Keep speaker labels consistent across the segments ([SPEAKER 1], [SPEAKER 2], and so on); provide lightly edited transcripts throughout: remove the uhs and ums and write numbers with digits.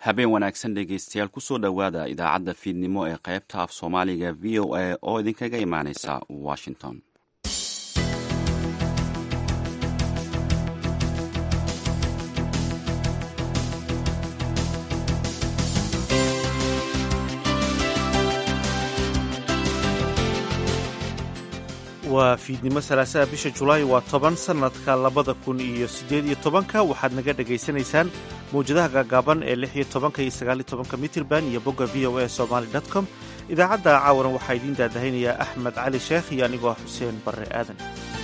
[SPEAKER 1] habeen wanaagsan dhegaystayaal kusoo dhowaada idaacadda fiidnimo ee qaybta af soomaaliga v o a oo idinkaga imaaneysa washington.
[SPEAKER 2] waa fiidnimo salaasaha bisha julaay waa 10 sannadka 2018 waxaad naga dhegaysanaysaan mawjadaha gaagaaban ee 16 iyo 19 mitirban iyo bogga v o a somali.com. idaacadda caawaran waxaa idiin daadahaynayaa axmed cali sheekh iyo anigoo xuseen barre aadan.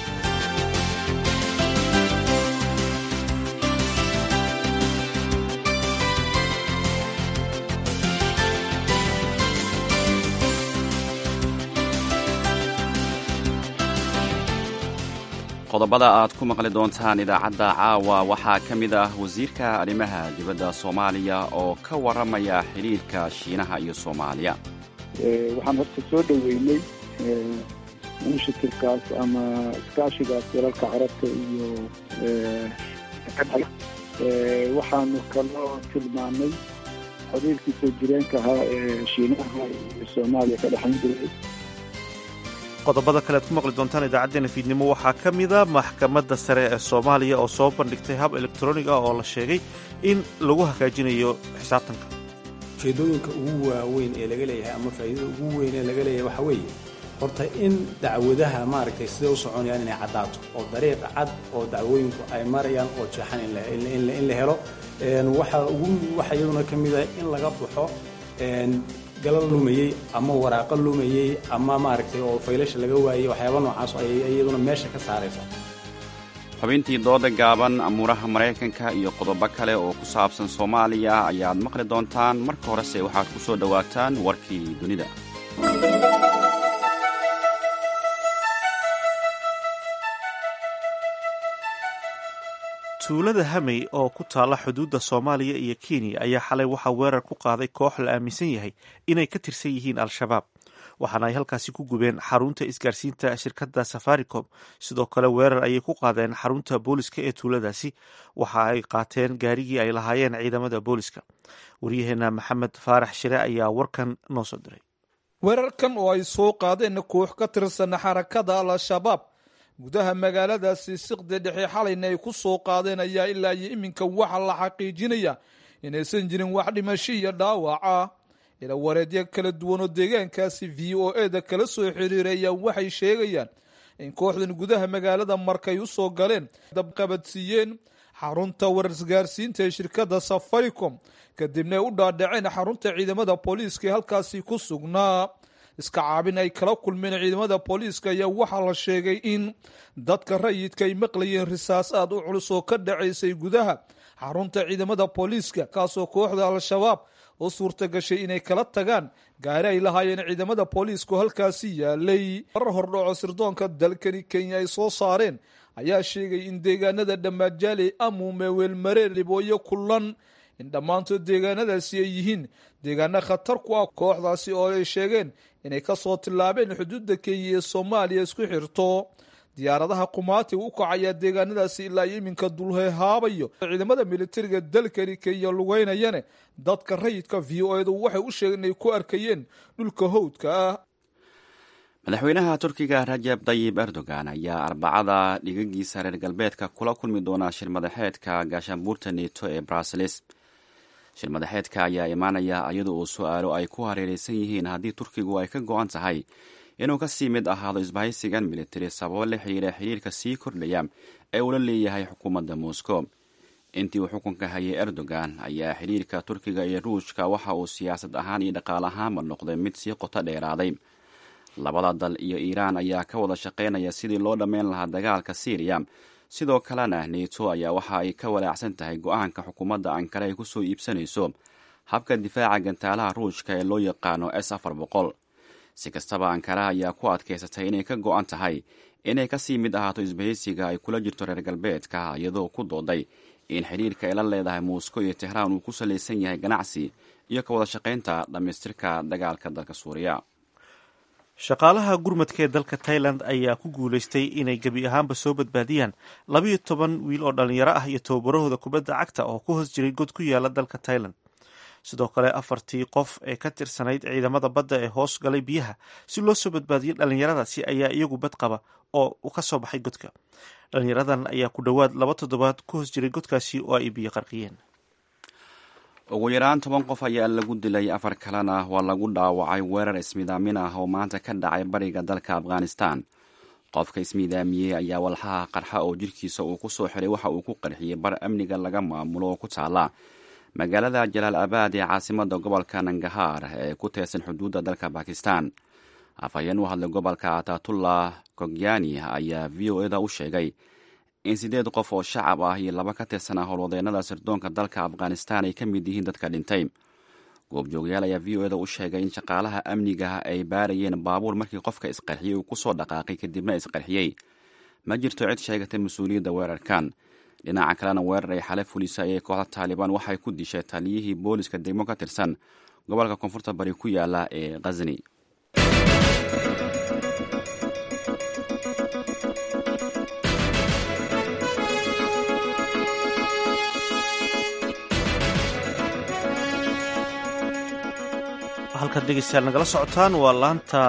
[SPEAKER 1] qodobada aad ku maqli doontaan idaacadda caawa waxaa ka mid ah wasiirka arrimaha dibadda soomaaliya oo ka warramaya xidhiirka shiinaha iyo soomaaliya.
[SPEAKER 3] waxaan horta soo dhoweynay initiativekaas ama iskaashigaas dalalka carabta iyo waxaanu kaloo tilmaanay xiriirkii soo jireenka ahaa ee shiinaha iyo soomaaliya ka dhexayn jiray.
[SPEAKER 2] qodobada kale aad ku maqli doontaan idaacaddeenna fiidnimo waxaa ka mida maxkamadda sare ee soomaaliya oo soo bandhigtay hab elektronig ah oo la sheegay in lagu hagaajinayo xisaabtanka.
[SPEAKER 4] ujeedooyinka ugu waaweyn ee laga leeyahay ama faa'iidada ugu weyn ee laga leeyahay waxaa weeye horta in dacwadaha maaragtay siday u soconayaan inay caddaato oo dariiq cad oo dacwooyinku ay marayaan oo jeexan in la helo. waxa iyaduna ka mida in laga baxo galal lumayey ama waraaqo lumayey ama maaragtay oo faylasha laga waayey waxyaaba noocaas ay iyaduna meesha ka saaraysa.
[SPEAKER 1] xubintii dooda gaaban amuuraha maraykanka iyo qodobo kale oo ku saabsan soomaaliya ayaad maqli doontaan. marka horese waxaad ku soo dhowaataan warkii dunida.
[SPEAKER 2] tuulada hamey oo ku taalla xuduudda soomaaliya iyo kenya ayaa xalay waxaa weerar ku qaaday koox la aaminsan yahay inay ka tirsan yihiin al-shabaab, waxaana ay halkaasi ku gubeen xarunta isgaarsiinta shirkadda safaricom. sidoo kale weerar ayay ku qaadeen xarunta booliska ee tuuladaasi, waxa ay qaateen gaarigii ay lahaayeen ciidamada booliska. waryaheena maxamed faarax shire ayaa warkan noo soo diray.
[SPEAKER 5] weerarkan oo ay soo qaadeen koox ka tirsan xarakada al-shabaab gudaha magaaladaasi siqda dhexe xalayna ay ku soo qaadeen ayaa ilaa iyo iminka waxaa la xaqiijinaya inaysan jirin wax dhimasho iyo dhaawaca. ila wareedyo kala duwan oo deegaankaasi v o a da kala soo xiriiraya waxay sheegayaan in kooxdan gudaha magaalada markay u soo galeen dabqabadsiiyeen xarunta warisgaarsiinta ee shirkadda safaricom, kadibna ay u dhaadhaceen xarunta ciidamada booliiska ee halkaasi ku sugnaa. iska caabin ay kala kulmeen ciidamada booliiska ayaa waxaa la sheegay in dadka rayidka ay maqlayeen risaas aad u culus oo ka dhacaysay gudaha xarunta ciidamada booliiska, kaasoo kooxda al-shabaab oo suurta gashay inay kala tagaan gaari ay lahaayeen ciidamada booliisku halkaasi yaalay. marar hordhaco sirdoonka dalkani kenya ay soo saareen ayaa sheegay in deegaanada dhammaadjaaley, amuume, weelmareer, libooyo, kulan in dhammaantood deegaanadaasi ay yihiin deegaano khatar ku ah kooxdaasi oo ay sheegeen inay ka soo tillaabeen xuduudda kenya ee soomaaliya isku xirto. diyaaradaha qumaatiga u kacaya deegaanadaasi ilaa iyo iminka dulhehaabayo ciidamada militariga dalkani kenya lugeynayane dadka rayidka v o edu waxay u sheegeen inay ku arkayeen dhulka hawdka ah.
[SPEAKER 1] madaxweynaha turkiga rajab tayyib erdogan ayaa arbacada dhigagiisa reer galbeedka kula kulmi doona shirmadaxeedka gaashaanbuurta neto ee brussels. shirmadaxeedka ayaa imaanaya iyadoo uu su-aalo ay ku hareeraysan yihiin haddii turkigu ay ka go-an tahay inuu kasii mid ahaado isbahaysigan militari sababo la xiriira xiriirka sii kordhaya ee uu la leeyahay xukuumadda moscow. intii uu xukunka hayay erdogan ayaa xiriirka turkiga iyo ruushka waxa uu siyaasad ahaan iyo dhaqaal ahaanba noqday mid sii qoto dheeraaday. labada dal iyo iiraan ayaa ka wada shaqaynaya sidii loo dhammayn lahaa dagaalka syriya. sidoo kalena neto ayaa waxa ay ka walaacsan tahay go-aanka xukuumadda ankara ay kusoo iibsanayso habka difaaca gantaalaha ruushka ee loo yaqaano S-400. si kastaba ankara ayaa ku adkaysatay inay ka go-an tahay inay kasii mid ahaato isbahaysiga ay kula jirto reer galbeedka, iyadoo ku dooday in xiriirka ay la leedahay moscow iyo tehraan uu ku salaysan yahay ganacsi iyo ka wada shaqaynta dhammaystirka dagaalka dalka suuriya.
[SPEAKER 2] shaqaalaha gurmadka ee dalka Thailand ayaa ku guulaystay inay gebi ahaanba soo badbaadiyaan 12 wiil oo dhalinyaro ah iyo tababarahooda kubadda cagta oo ku hoos jiray god ku yaala dalka Thailand. sidoo kale 4 qof ee ka tirsanayd ciidamada badda ee hoos galay biyaha si loo soo badbaadiyo dhallinyaradaasi ayaa iyagu bad qaba oo ka soo baxay godka. dhallinyaradan ayaa ku dhowaad 2 toddobaad ku hoos jiray godkaasi oo ay biyo qarqiyeen.
[SPEAKER 1] ugu yaraan 10 qof ayaa lagu dilay, 4 kalena waa lagu dhaawacay weerar ismiidaamin ah oo maanta ka dhacay bariga dalka Afghanistan. qofka ismiidaamiyey ayaa walxaha qarxa oo jirkiisa uu ku soo xiray waxa uu ku qarxiyey bar amniga laga maamulo oo ku taala magaalada Jalaalabad ee caasimada gobolka Nangarhar ee ku teesan xuduudda dalka Pakistan. afhayeen u hadlay gobolka Atatullah Kogyani ayaa VOA-da u sheegay in 8 qof oo shacab ah iyo 2 ka tirsanaa howlwadeennada sirdoonka dalka Afghanistan ay ka mid yihiin dadka dhintay. goobjoogayaal ayaa VOA-da u sheegay in shaqaalaha amniga ay baarayeen baabuur markii qofka isqarxiyey uu ku soo dhaqaaqay kadibna isqarxiyey. ma jirto cid sheegatay mas-uuliyadda weerarkan. dhinaca kalena weerar ay xale fulisay ee kooxda Taliban waxay ku dishay taliyihii booliska degmo ka tirsan gobolka koonfurta bari ku yaala ee Ghazni.
[SPEAKER 2] halkaad dhegeystayaal nagala socotaan waa laanta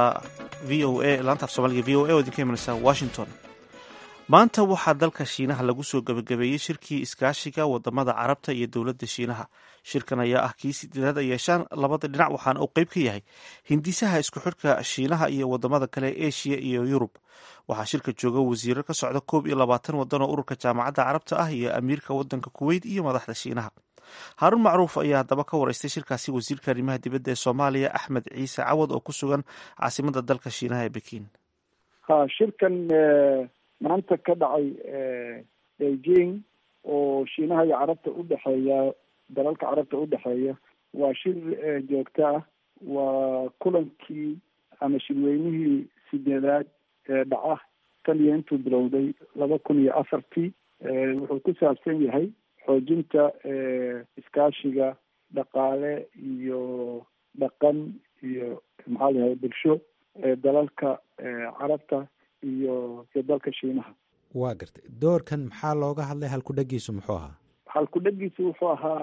[SPEAKER 2] af soomaaliga v o a oo idinka imanaysa Washington. maanta waxaa dalka Shiinaha lagu soo gabagabeeyey shirkii iskaashiga wadamada carabta iyo dowladda Shiinaha. shirkan ayaa ah kii 8aad ay yeeshaan labada dhinac, waxaana uu qayb ka yahay hindisaha isku xidhka Shiinaha iyo wadamada kale ee Asia iyo Yurub. waxaa shirka jooga wasiiro ka socda 21 wadan oo ururka jaamacadda carabta ah iyo amiirka wadanka Kuwait iyo madaxda Shiinaha. Haarun Macruuf ayaa haddaba ka waraystay shirkaasi wasiirka arrimaha dibadda ee Soomaaliya Axmed Ciise Cawad oo ku sugan caasimada dalka Shiinaha ee Beijing.
[SPEAKER 3] shirkan maanta ka dhacay Beijing oo Shiinaha iyo carabta u dhexeeya, dalalka carabta u dhexeeya, waa shir joogto ah. waa kulankii ama shirweynihii 8aad ee dhaca tan iyo intuu bilowday 2004. wuxuu ku saabsan yahay xoojinta iskaashiga dhaqaale iyo dhaqan iyo bulsho ee dalalka carabta iyo dalka Shiinaha.
[SPEAKER 6] waa gartay. doorkan maxaa looga hadlay? halkudhagiisu muxuu ahaa?
[SPEAKER 3] halkudhagiisu wuxuu ahaa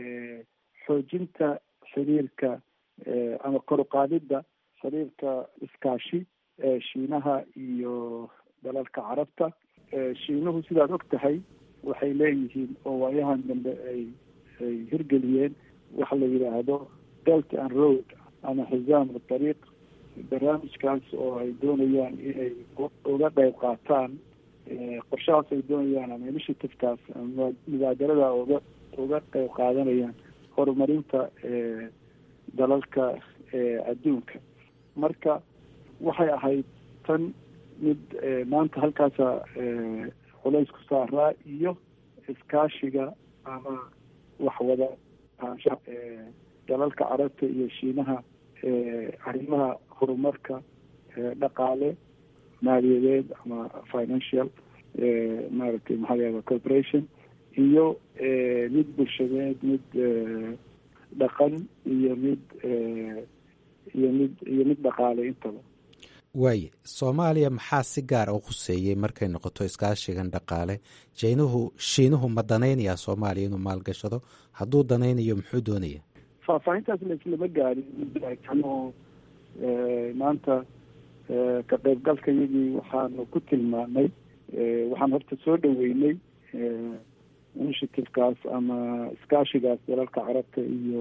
[SPEAKER 3] xoojinta xiriirka ama kor u qaadida xiriirka iskaashi ee Shiinaha iyo dalalka carabta. Shiinuhu sidaad og tahay waxay leeyihiin oo waayahan dambe ay hirgeliyeen waxa la yidhaahdo Belt and Road ama xizaam dariiq. barnaamijkaas oo ay doonayaan inay uga qayb qaataan qorshahaas ay doonayaan ama initiativekaas ama mubaadarada uga qayb qaadanayaan horumarinta dalalka adduunka. marka waxay ahayd tan mid maanta halkaasa culays ku saaraa iyo iskaashiga ama waxwada ahaanshaha dalalka carabta iyo Shiinaha arrimaha horumarka dhaqaale, maaliyadeed ama financial cooperation iyo mid bulshadeed, mid dhaqan iyo mid dhaqaale intaba.
[SPEAKER 6] waaye Soomaaliya maxaa si gaar u khuseeyey markay noqoto iskaashigan dhaqaale? Shiinuhu ma danaynayaa Soomaaliya inuu maalgashado? hadduu danaynayo muxuu doonaya?
[SPEAKER 3] faahfaahintaas lama gaarin. maanta ka qaybgalka iyagii waxaanu ku tilmaamay, waxaan horta soo dhaweynay initiativekaas ama iskaashigaas dalalka carabta iyo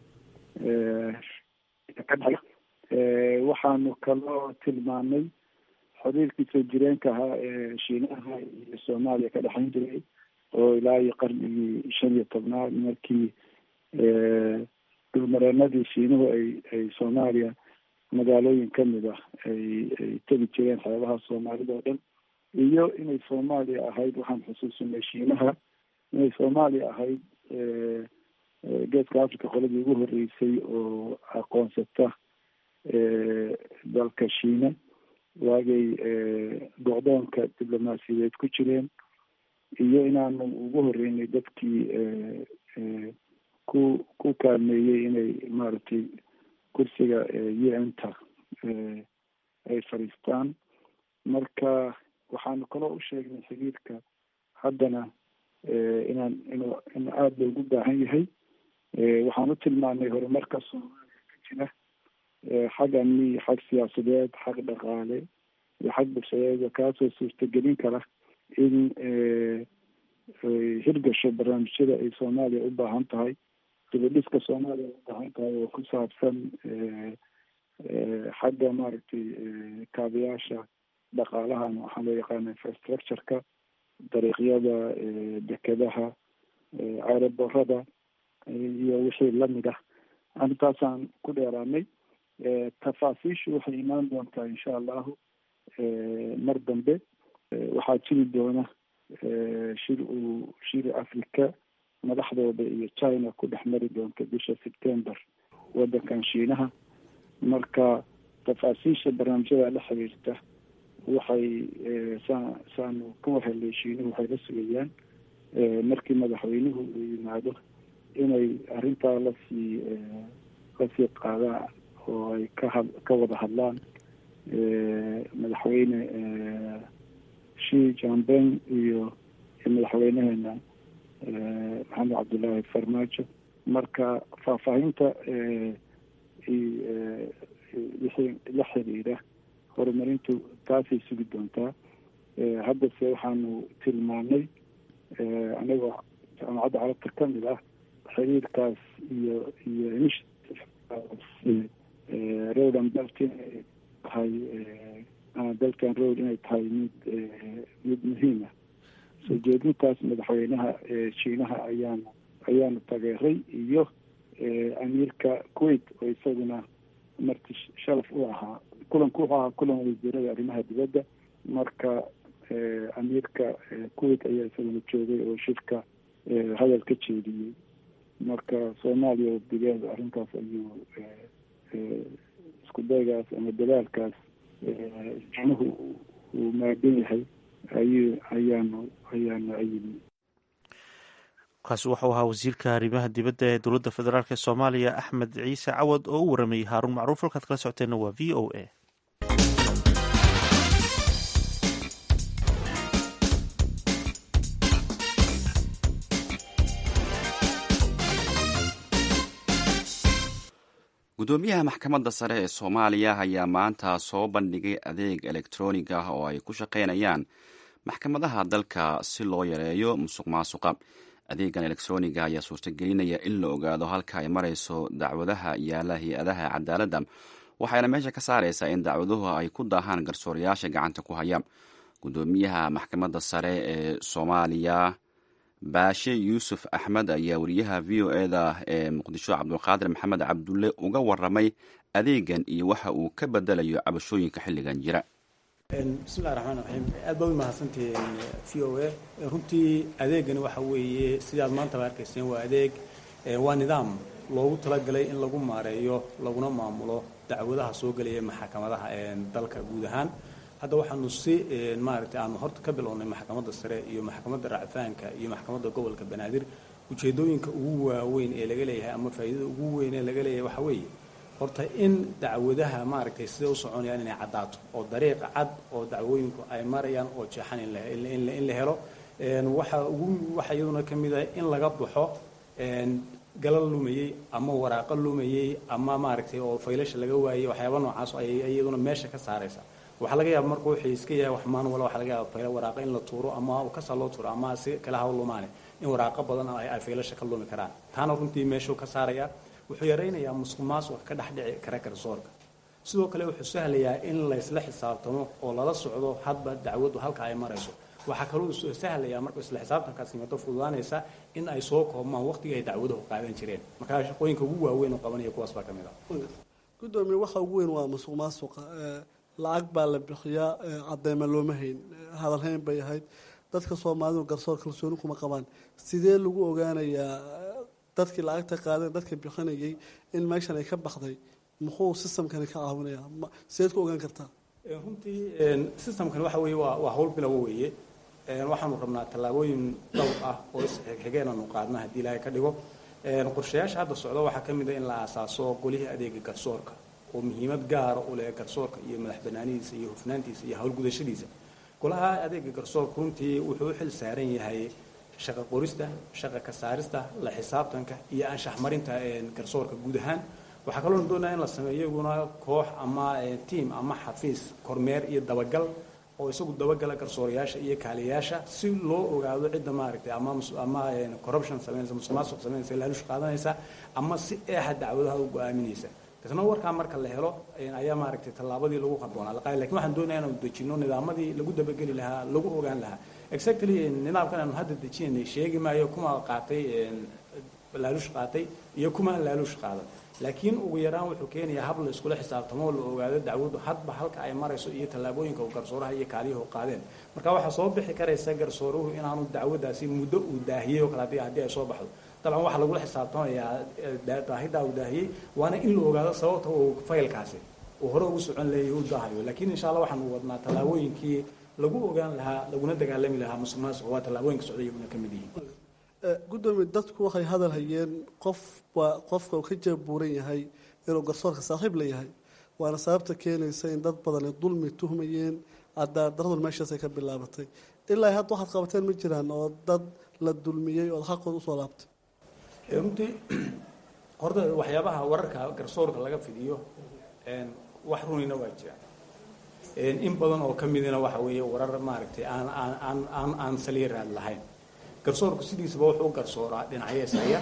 [SPEAKER 3] waxaanu kaloo tilmaamay xiriirkii soo jireenka ahaa ee Shiinaha iyo Soomaaliya ka dhexayn jiray oo ilaa iyo qarnigii 15 markii dhulmareenadii Shiinuhu ay Soomaaliya magaalooyin kamid ah ay tegi jireen xeebaha Soomaalida oo dhan, iyo inay Soomaaliya ahayd, waxaan xusuusinay Shiinaha inay Soomaaliya ahayd geeska Africa qoladii ugu horeysay oo aqoonsata dalka Shiina waagay go'doonka diblomaasiyadeed ku jireen, iyo inaanu ugu horeynay dadkii ku kaalmeeyey inay maaragtay kursiga UN-ta ay fadhiistaan. marka waxaanu kaloo u sheegnay xiriirka haddana in aada loogu baahan yahay waxaan u tilmaanay horumarka soomaaliya ka jira xag amni, xag siyaasadeed, xag dhaqaale iyo xag bulshadeed kaasoo suurtagelin kara in hirgasho barnaamijyada ay soomaaliya u baahan tahay, dibadhiska soomaaliya u baahan tahay oo ku saabsan xagga maaragtay kaabayaasha dhaqaalahan waxaa loo yaqaana infrastructure-ka, dariiqyada, dekedaha, aeroborada iyo wixii lamid ah. arrintaasaan ku dheeraanay. tafaasiishu waxay imaan doontaa insha allahu mar dambe. waxaa jiri doona shir africa madaxdooda iyo China ku dhex mari doonta bisha September wadankan Shiinaha. marka tafaasiisha barnaamijyada la xiriirta waxay saanu ka helay Shiinuhu waxay la sugayaan markii madaxweynuhu uu yimaado inay arrintaa lasii qaadaan oo ay ka wada hadlaan madaxweyne Xi Jinping iyo madaxweynaheena maxamed cabdullaahi farmaajo. marka faahfaahinta wixii la xiriira horumarintu taasay sugi doontaa. haddase waxaanu tilmaanay anagoo jaamacadda carabta ka mid ah xiriirkaas iyo road and belt inay tahay dalkan road inay tahay mid muhiim ah. soo jeedintaas madaxweynaha Shiinaha ayaanu tageeray iyo amiirka Kuwait oo isaguna marti sharaf u ahaa. kulanku wuxuu ahaa kulan wasiirada arrimaha dibadda. marka amiirka Kuwait ayaa isaguna joogay oo shirka hadal ka jeediyey. marka Soomaaliya wadigeeda arrintaas ayuu isku daygaas ama dadaalkaas Shiinuhu uu maagan yahay ayaanu ayidin.
[SPEAKER 2] kaasi wuxuu ahaa wasiirka arrimaha dibadda ee dowladda federaalk ee Soomaaliya Axmed Ciise Cawad oo u waramayay Haaruun Macruuf. halkaad kala socoteena waa VOA.
[SPEAKER 1] gudoomiyaha maxkamadda sare ee Soomaaliya ayaa maanta soo bandhigay adeeg elektroonig ah oo ay ku shaqaynayaan maxkamadaha dalka si loo yareeyo musuqmaasuqa. adeegan elektroniga ayaa suurtagelinaya in la ogaado halka ay marayso dacwadaha yaala hay-adaha cadaaladda, waxayna meesha ka saaraysaa in dacwaduhu ay ku daahaan garsoorayaasha gacanta ku haya. gudoomiyaha maxkamadda sare ee Soomaaliya baashe yuusuf axmed ayaa wariyaha VOA-da ee muqdisho cabdulqaadir maxamed cabdulle uga waramay adeegan iyo waxa uu ka bedelayo cabashooyinka xilligan jira.
[SPEAKER 4] bismillahi raxmaan raxiim. aad baad u mahadsantihiin VOA. runtii adeegani waxa weeye sidaad maanta arkayseen waa adeeg waa nidaam loogu talagalay in lagu maareeyo laguna maamulo dacwadaha soo gelaya maxkamadaha dalka guud ahaan. hadda waxaanu si maaragtay aanu horta ka bilownay maxkamadda sare iyo maxkamadda racfaanka iyo maxkamadda gobolka Banaadir. ujeedooyinka ugu waaweyn ee laga leeyahay ama faa'iidada ugu weyn ee laga leeyahay waxa weeye horta in dacwadaha maaragtay sida u soconayaan inay cadaato oo dariiq cad oo dacwooyinku ay marayaan oo jeexan in la helo. waxa iyaduna ka mid ah in laga baxo galal lumayey ama waraaqo lumayey ama maaragtay oo faylasha laga waayey waxyaaba noocaas ay iyaduna meesha ka saaraysa. waxaa laga yaaba marka wuxuu iska yahay wax manual waxaa laga yaaba fayla waraaqa in la tuuro ama kasa loo tuuro ama si kala hawl lumaane in waraaqo badan ay faylasha ka lumi karaan. taana runtii meeshuu ka saaraya. wuxuu yaraynayaa musuqmaasuqa ka dhex dhici kara garsoorka. sidoo kale wuxuu sahlayaa in la isla xisaabtamo oo lala socdo hadba dacwadu halka ay marayso. waxaa kaloo sahlayaa marka isla xisaabtankaas yimaado fududaanaysa in ay soo koobmaan waqtiga ay dacwaduhu qaadan jireen. marka shaqooyinka ugu waaweyn oo qabanaya kuwaas baa ka mid ah.
[SPEAKER 7] gudoomiye waxa ugu weyn waa musuqmaasuqa. lacag baa la bixiyaa, cadeyma looma hayn, hadalhayn bay ahayd. dadka Soomaalidu garsoor kalsooni kuma qabaan. sidee lagu ogaanayaa dadkii lacagta qaadeen dadka bixinayay in meeshan ay ka baxday? muxuu systemkani ka caawinayaa? sideed ku ogaan kartaa?
[SPEAKER 4] runtii systemkani waxa weeye waa hawl bilow weeye. waxaanu rabnaa tallaabooyin dhowr ah oo xigeenaanu qaadna haddii Ilaahay ka dhigo. qorshayaasha hadda socda waxaa ka mid ah in la aasaaso golihii adeega garsoorka oo muhiimad gaar ah u leh garsoorka iyo madax banaanidiisa iyo hufnaantiisa iyo howlgudashadiisa. golaha adeega garsoorka runtii wuxuu u xil saaran yahay shaqa qorista, shaqa ka saarista, la xisaabtanka iyo anshax marinta garsoorka guud ahaan. waxaa kaloo doonaya in la sameeyo iyaguna koox ama tiam ama xafiis kormeer iyo dabagal oo isagu dabagala garsoorayaasha iyo kaaliyayaasha si loo ogaado cidda maaragtay ama corruption sameynaysa, musuqmaasuq sameynaysa, laaluush qaadanaysa ama si eexa dacwadaha u go'aaminaysa. isna warkaa marka la helo ayaa maaragtay tallaabadii lagu qarboonaa la qaaday. laakiin waxaan doonayaa inaan dejino nidaammadii lagu dabageli lahaa, lagu ogaan lahaa. exactly nidaamkan aanu hadda dejinaynay sheegi maayo kuma qaatay laaluush qaatay iyo kuma laaluush qaadan, laakiin ugu yaraan wuxuu keenayaa hab la iskula xisaabtamo oo la ogaado dacwadu hadba halka ay marayso iyo tallaabooyinka uu garsooraha iyo kaaliyahu qaadeen. marka waxaa soo bixi karaysa garsooruhu inaanu dacwadaasi muddo uu daahiyey oo kale haddii ay soo baxdo. dabcan waxaa lagula xisaabtamayaa daahidaa uu daahiyey, waana in la ogaado sababta uu faylkaasi uu hore ugu socon leeyay u daahayo. laakiin insha allah waxaanu wadnaa tallaabooyinkii lagu ogaan lahaa, laguna dagaalami lahaa musuqmaasuqa. waa tallaabooyinka socda iyaguna ka mid yihiin.
[SPEAKER 7] gudoomiye, dadku waxay hadal hayeen qofka uu ka jeebuuran yahay inuu garsoorka saaxiib la yahay, waana sababta keenaysa in dad badani dulmi tuhmayeen, cadaaladdaraduna meeshaasay ka bilaabatay. ilaa hadda waxaad qabateen ma jiraan oo dad la dulmiyey oo xaqooda usoo laabtay?
[SPEAKER 4] runtii horta waxyaabaha wararka garsoorka laga fidiyo wax runina waa jiraan. in badan oo ka midina waxa weeye warar maaragtay aan saliya raad lahayn. garsoorku sidiisaba wuxuu u garsooraa dhinacyo isaya,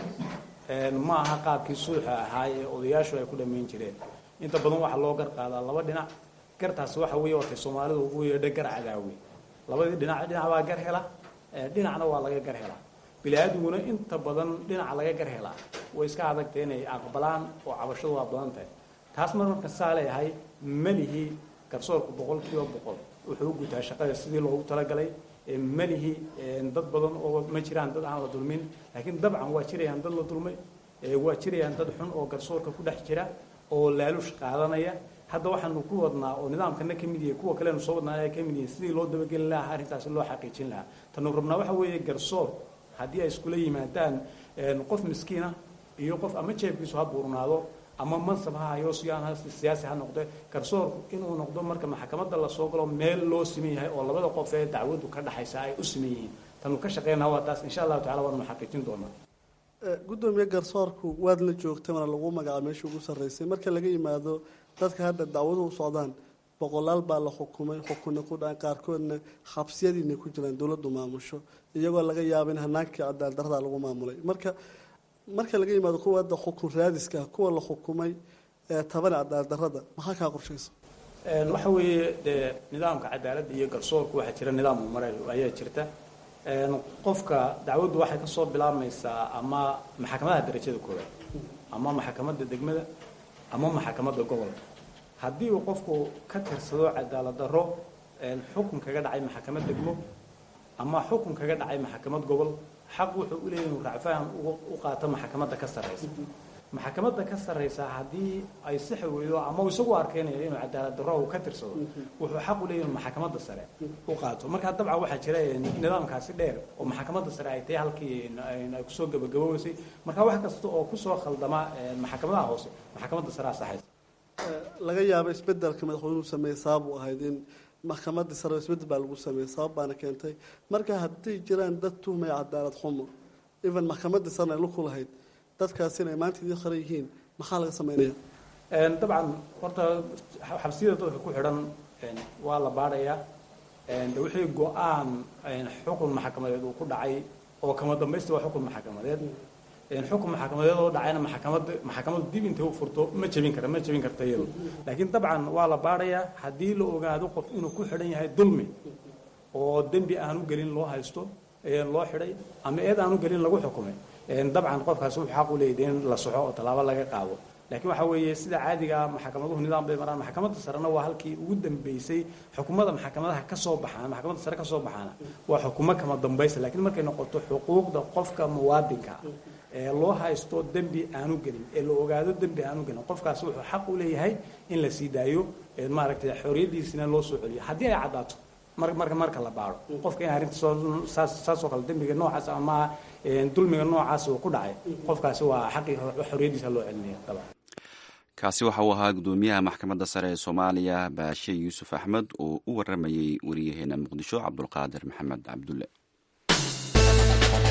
[SPEAKER 4] ma aha qaabkii suuxa ahaa ee odayaashu ay ku dhammayn jireen. inta badan waxaa loo gar qaadaa laba dhinac. gartaasi waxa weeye watay soomaalidu ugu yeedha gar cadaawi. labadii dhinac baa gar hela, dhinacna waa laga gar helaa. bili-aadmiguna inta badan dhinaca laga gar helaa way iska adagtay inay aqbalaan oo cabashadu waa badan tahay. taas marka saa leeyahay malihi garsoorku 100% wuxuu u gutaa shaqada sidii loogu talagalay. malihi dad badan oo ma jiraan dad aan la dulmin, laakiin dabcan waa jirayaan dad la dulmay, waa jirayaan dad xun oo garsoorka ku dhex jira oo laaluush qaadanaya. hadda waxaanu ku wadnaa oo nidaamkana ka mid yahay, kuwa kalenu soo wadnaa ay ka mid yihiin sidii loo dabageli lahaa arrintaasi loo xaqiijin lahaa. tanu rabnaa waxa weeye garsoor haddii ay iskula yimaadaan qof miskiina iyo qof ama jeebkiisu ha buurnaado ama mansab ha hayo siyaasi ha noqde, garsoorku inuu noqdo marka maxkamadda la soo galo meel loo siman yahay oo labada qof ee dacwadu ka dhaxaysa ay u siman yihiin. tanu ka shaqeynaa waa taas. insha allahu tacala waanu xaqiijin doonaa.
[SPEAKER 7] gudoomiye, garsoorku waad la joogtay mana lagu magacaabo meesha ugu sarreysay. marka laga yimaado dadka hadda dacwadu u socdaan, boqolaal baa la xukumay, xukuna ku dhacan, qaarkoodna xabsiyadiina ku jiraan dowladdu maamusho, iyagoo laga yaaba in hanaankii cadaaladdarrada lagu maamulay. marka laga yimaado kuwa hadda xukun raadiska, kuwa la xukumay tabana cadaaladdarrada, maxaa kaa qorshaysa?
[SPEAKER 4] waxa weeye dee nidaamka cadaaladda iyo garsoorku waxaa jira nidaam uu marayo ayaa jirta. qofka dacwaddu waxay kasoo bilaabmaysaa ama maxkamadaha darajada koowaad, ama maxkamadda degmada, ama maxkamadda gobolka. haddii uu qofku ka tirsado cadaalad darro, xukun kaga dhacay maxkamad degmo ama xukun kaga dhacay maxkamad gobol, xaq wuxuu u leeyahay inuu racfaan u qaato maxkamadda ka sarreysa. maxkamadda ka sarreysa haddii ay sax weydo ama uu isagu arkeynayo inuu cadaalad darro uu ka tirsado, wuxuu xaq u leeyahay inuu maxkamadda sare u qaato. marka dabcan waxaa jira nidaamkaasi dheer oo maxkamadda sare ay tahay halkii ay kusoo gabagaboweysay. marka wax kasta oo kusoo khaldama maxkamadaha hoose, maxkamadda sare saxaysa.
[SPEAKER 7] laga yaabo isbedelka madaxweynuhu sameeyey sabab u ahayd in maxkamadda sare isbedel baa lagu sameeyey, sabab baana keentay. marka haddii jiraan dad tuhmaya cadaalad xumo, even maxkamadda sarena ay luku lahayd, dadkaasina ay maanta idin qaran yihiin, maxaa laga sameynaya?
[SPEAKER 4] dabcan horta xabsiyada dadka ku xidhan waa la baadhayaa. wixii go-aan xukun maxkamadeed uu ku dhacay oo kama dambaysta waa xukun maxkamadeed. xukun maxkamadeed oo dhacayna maxkamaddu dib intay u furto ma jebin karta iyadu. laakiin dabcan waa la baadhayaa. haddii la ogaado qof inuu ku xidhan yahay dulmi oo dembi aanu gelin loo haysto, loo xidhay, ama eed aanu gelin lagu xukumay, dabcan qofkaas wuxuu xaq u leeyahay in la soxo oo tallaabo laga qaado. laakiin waxa weeye sida caadiga maxkamaduhu nidaam bay maraan. maxkamadda sarena waa halkii ugu dambeysay. xukuumada maxkamadaha ka soo baxaana, maxkamadda sare ka soo baxaana waa xukumo kama dambaysa. laakiin markay noqoto xuquuqda qofka muwaadinka ee loo haysto dembi aanu gelin, ee la ogaado dembi aanu gelin, qofkaasi wuxuu xaq u leeyahay in la sii daayo, maaragtay xorriyadiisina loo soo celiyo haddii ay caddaato. marka la baaro qofka in arrinta saasoo kale dembiga noocaas ama dulmiga noocaas uu ku dhacay, qofkaasi waa xaqii xorriyadiisa loo celinaya.
[SPEAKER 1] kaasi waxa uu ahaa gudoomiyaha maxkamadda sare ee soomaaliya baashe yuusuf axmed oo u waramayey wariyaheena muqdisho cabdulqaadir maxamed cabdulle.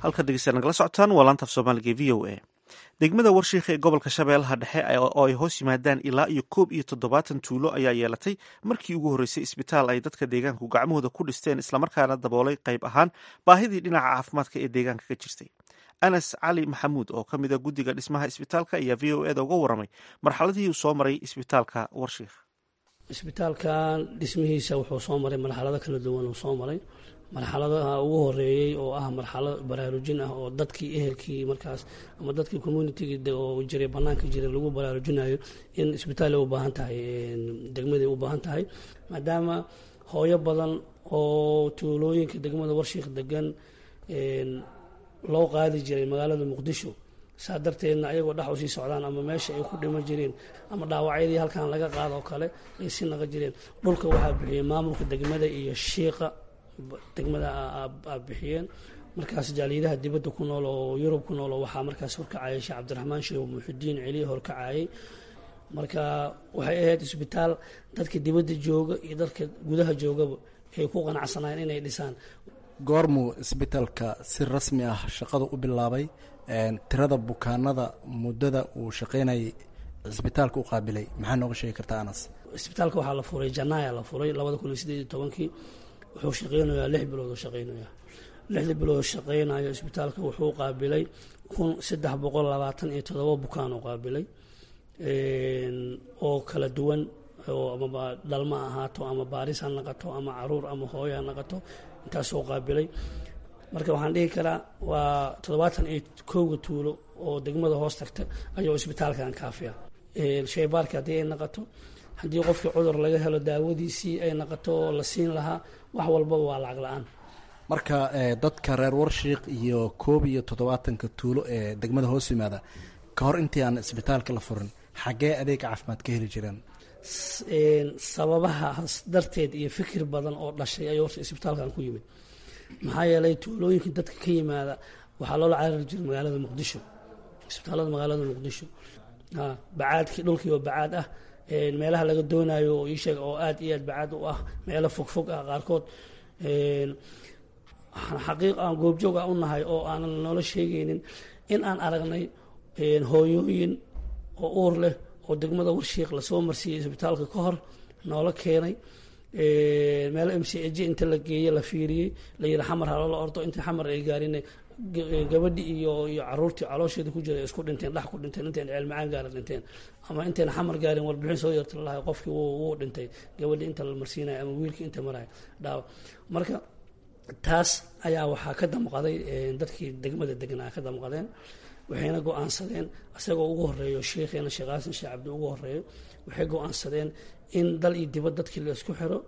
[SPEAKER 2] halka dhegeystayaal nagala socotaan waa laanta af soomaaliga v o a degmada warshiikh ee gobolka shabeellaha dhexe oo ay hoos yimaadaan ilaa iyo 71 tuulo ayaa yeelatay markii ugu horreysay isbitaal ay dadka deegaanku gacmahooda ku dhisteen islamarkaana daboolay qayb ahaan baahidii dhinaca caafimaadka ee deegaanka ka jirtay. anas cali maxamuud oo ka mid a guddiga dhismaha isbitaalka ayaa v o eda uga waramay marxaladihii uu soo maray isbitaalka warshiikh.
[SPEAKER 8] isbitaalkan dhismihiisa wuxuu soo maray marxalado kala duwan uu soo maray. marxaladaha ugu horeeyey oo ah marxalad baraarujin ah oo dadkii ehelkii markaas ama dadkii communitygii oo jiray banaanka jiray lagu baraarujinayo in isbitaal ay u baahan tahay, degmadii u baahan tahay, maadaama hooyo badan oo tuulooyinka degmada warshiikh degan loo qaadi jiray magaalada muqdisho. saa darteedna ayagoo dhex usii socdaan ama meesha ay ku dhiman jireen ama dhaawacyadii halkan laga qaado oo kale ay si naqa jireen. dhulka waxaa bixiyey maamulka degmada iyo shiiqa degmada bixiyeen. markaas jaaliyadaha dibadda ku nool oo yurub ku nool oo waxaa markaas horkacayay sheekh cabdiraxmaan sheekh muxudiin celi horkacayay. marka waxay ahayd isbitaal dadka dibadda jooga iyo dadka gudaha joogaba ay ku qanacsanayeen inay dhisaan.
[SPEAKER 9] goormuu isbitaalka si rasmi ah shaqada u bilaabay? tirada bukaanada muddada uu shaqaynayay isbitaalka u qaabilay maxaa nooga sheegi kartaa anas?
[SPEAKER 8] isbitaalka waxaa la furay janaaya la furay 2018 wuxuu shaqeynayaa 6 bilood oo shaqeynaya. 6 bilood shaqeynayo isbitaalka wuxuu qaabilay 1327 bukaan oo qaabilay oo kala duwan oo ama dhalma ahaato ama baaris ha noqoto ama caruur ama hooyo ha noqoto intaasoo qaabilay. marka waxaan dhihi karaa waa 71 tuulo oo degmada hoos tagta ayuu isbitaalkan kaafiya. shaybaarka haddii ay noqoto, haddii qofkii cudur laga helo daawadiisii ay noqoto oo la siin lahaa, wax walbaba waa lacag la-aan.
[SPEAKER 9] marka dadka reer warshiikh iyo 71 tuulo ee degmada hoos yimaada ka hor intii aan isbitaalka la furin xaggee adeeg caafimaad ka heli jireen?
[SPEAKER 8] sababahaas darteed iyo fikir badan oo dhashay ayuu horta isbitaalkan ku yimid. maxaa yeelay tuulooyinka dadka ka yimaada waxaa loola carari jiray magaalada muqdisho, isbitaalada magaalada muqdisho. bacaadkii dhulkii oo bacaad ah, meelaha laga doonayo oo iisheeg oo aad iyo aad bacaad u ah, meelo fogfog ah qaarkood. xaqiiq aan goobjoog ah u nahay oo aanan noola sheegaynin in aan aragnay hooyooyin oo uur leh oo degmada warshiikh lasoo marsiiyey isbitaalka ka hor noola keenay. meel mcj inta la geeye la fiiriyey la yidhi xamar haloola ordo. intii xamar ay gaarin gabadhi iyo caruurtii caloosheeda ku jira isku dhinteen, dhex ku dhinteen, intayn ceel macaan gaara dhinteen, ama intayna xamar gaarin warbixin soo yarta lalahay qofkii wuu dhintay, gabadhi inta la marsiinayo ama wiilkii inta maraya dhaawac. marka taas ayaa waxaa ka damqaday dadkii degmada degnaa ka damqadeen. waxayna go-aansadeen, isagoo ugu horeeyo sheikheena sheekh xasan sheekh cabdi ugu horeeyo, waxay go-aansadeen in dal iyo dibad dadkii la isku xiro.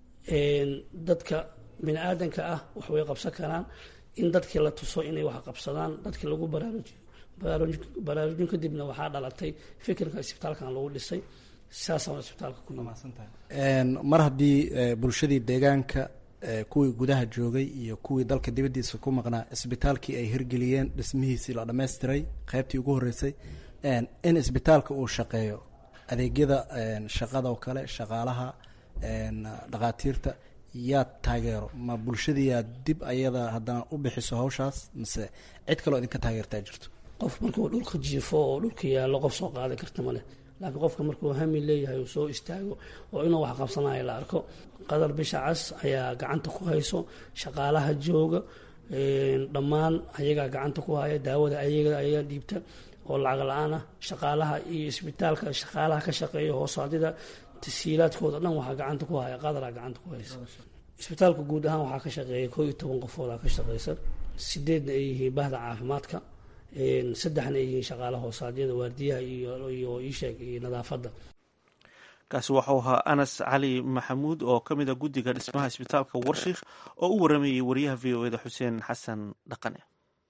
[SPEAKER 8] dadka bini aadanka ah wax way qabsan karaan, in dadkii la tuso inay wax qabsadaan, dadkii lagu baraarujin kadibna waxaa dhalatay fikirka isbitaalkan lagu dhisay. saasaan isbitaalka ku yimid.
[SPEAKER 9] mar haddii bulshadii deegaanka kuwii gudaha joogay iyo kuwii dalka dibaddiisa ku maqnaa isbitaalkii ay hirgeliyeen dhismihiisii la dhammaystiray qaybtii ugu horreysay, in isbitaalka uu shaqeeyo adeegyada shaqada oo kale, shaqaalaha, dhakhaatiirta yaa taageero? ma bulshadiiyaa dib ayada haddana u bixiso hawshaas mise cid kaloo idinka taageertaa jirto?
[SPEAKER 8] qof markuu dhulka jiifo oo dhulka yaallo qof soo qaadi karta maleh, laakiin qofka markuu hami leeyahay uu soo istaago oo inuu wax qabsanayo la arko. qadar bisha cas ayaa gacanta ku hayso, shaqaalaha jooga dhammaan ayagaa gacanta ku haya, daawada ayagaa dhiibta oo lacag la-aan ah. shaqaalaha iyo isbitaalka shaqaalaha ka shaqeeya hoosaadida tasiilaadkooda dhan waxaa gacanta ku haya, qadaraa gacanta ku haysa. isbitaalka guud ahaan waxaa ka shaqeeya 11 qofoodaa ka shaqeysa, 8 ay yihiin bahda caafimaadka, 3 ay yihiin shaqaalaha hoosaadyada, waardiyaha iyo iisheeg iyo nadaafadda.
[SPEAKER 2] kaasi waxau ahaa anas cali maxamuud oo ka mid a guddiga dhismaha isbitaalka warshiikh oo u waramayay wariyaha v o eda xuseen xasan dhaqane.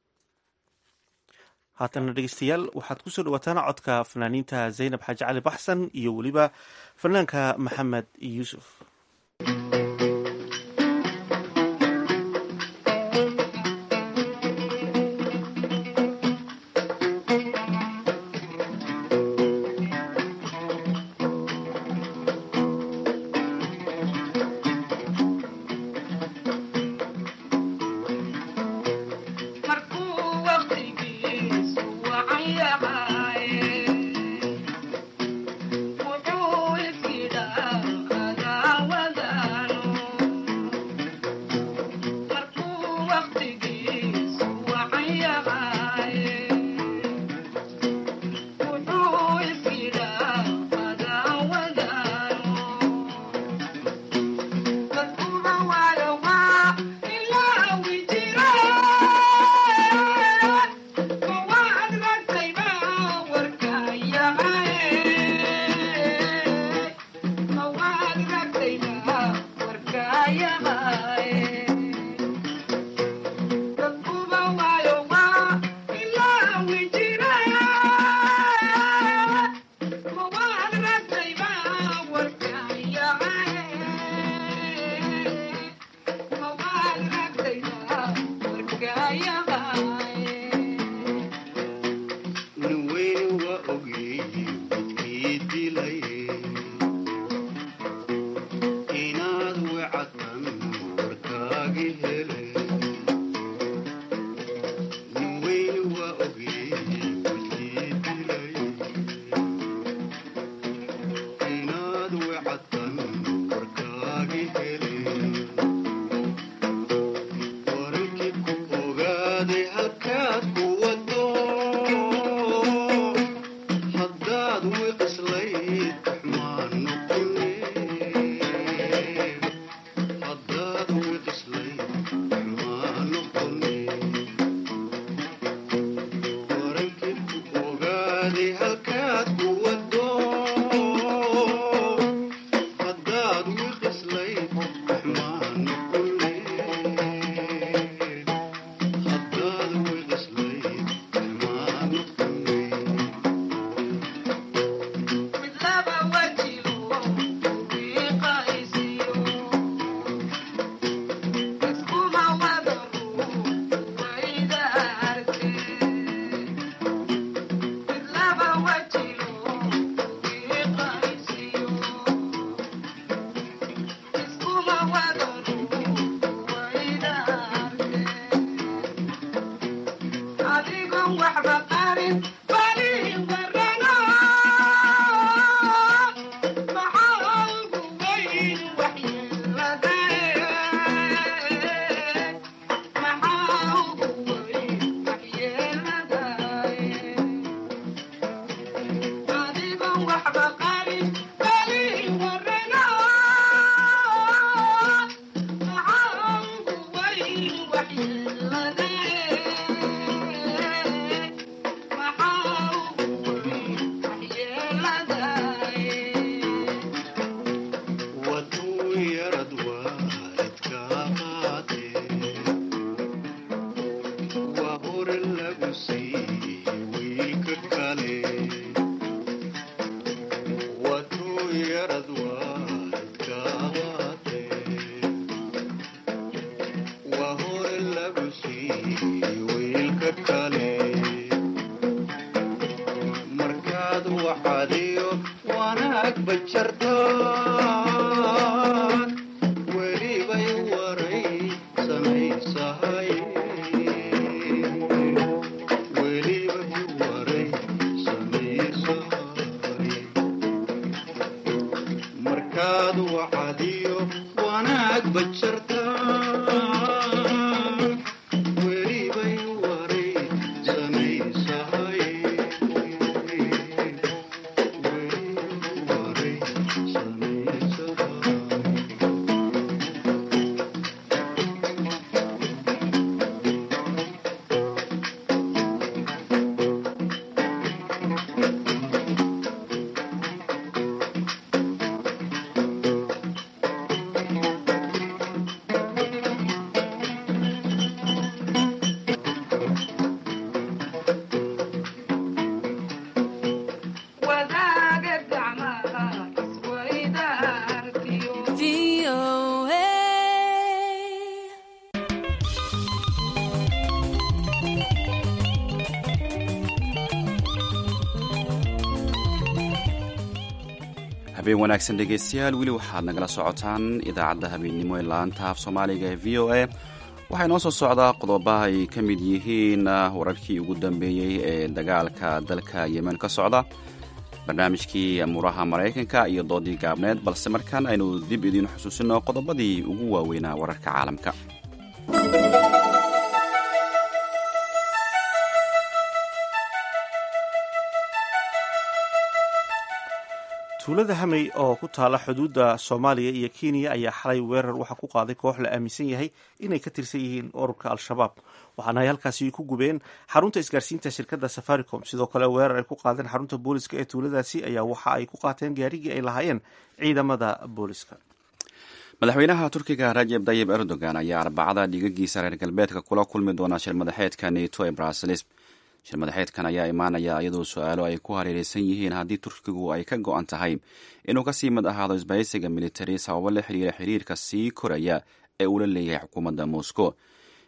[SPEAKER 2] haatana dhegeystayaal waxaad kusoo dhawaataan codka fanaaniinta zaynab xaaji cali baxsan iyo weliba fanaanka maxamed yuusuf.
[SPEAKER 10] Marco
[SPEAKER 1] habeen wanaagsan dhegaystayaal weli waxaad nagala socotaan idaacadda habeennimo ee laanta af soomaaliga ee v o a waxaa inoo soo socdaa qodoba ay ka mid yihiin wararkii ugu dambeeyey ee dagaalka dalka yemen ka socda barnaamijkii amuuraha maraykanka iyo doodii gaabneed balse markaan aynu dib idiin xusuusino qodobadii ugu waaweynaa wararka caalamka.
[SPEAKER 2] tuulada hamey oo ku taala xuduudda soomaaliya iyo kenya ayaa xalay weerar waxa ku qaaday koox la aaminsan yahay inay ka tirsan yihiin ururka al-shabaab waxaana ay halkaasi ku gubeen xarunta isgaarsiinta shirkadda safaricom. sidoo kale weerar ay ku qaadeen xarunta booliska ee tuuladaasi ayaa waxa ay ku qaateen gaarigii ay lahaayeen ciidamada booliska.
[SPEAKER 1] madaxweynaha turkiga rajeb tayyib erdogan ayaa arbacada dhigagiisa reer galbeedka kula kulmi doona shirmadaxeedka neto ee brussels. shirmadaxeedkan ayaa imaanaya iyadoo su-aalo ay ku hareereysan yihiin haddii turkigu ay ka go-an tahay inuu kasii mid ahaado isbahaysiga militari sababo la xiriira xiriirka sii koraya ee uu la leeyahay xukuumadda moscow.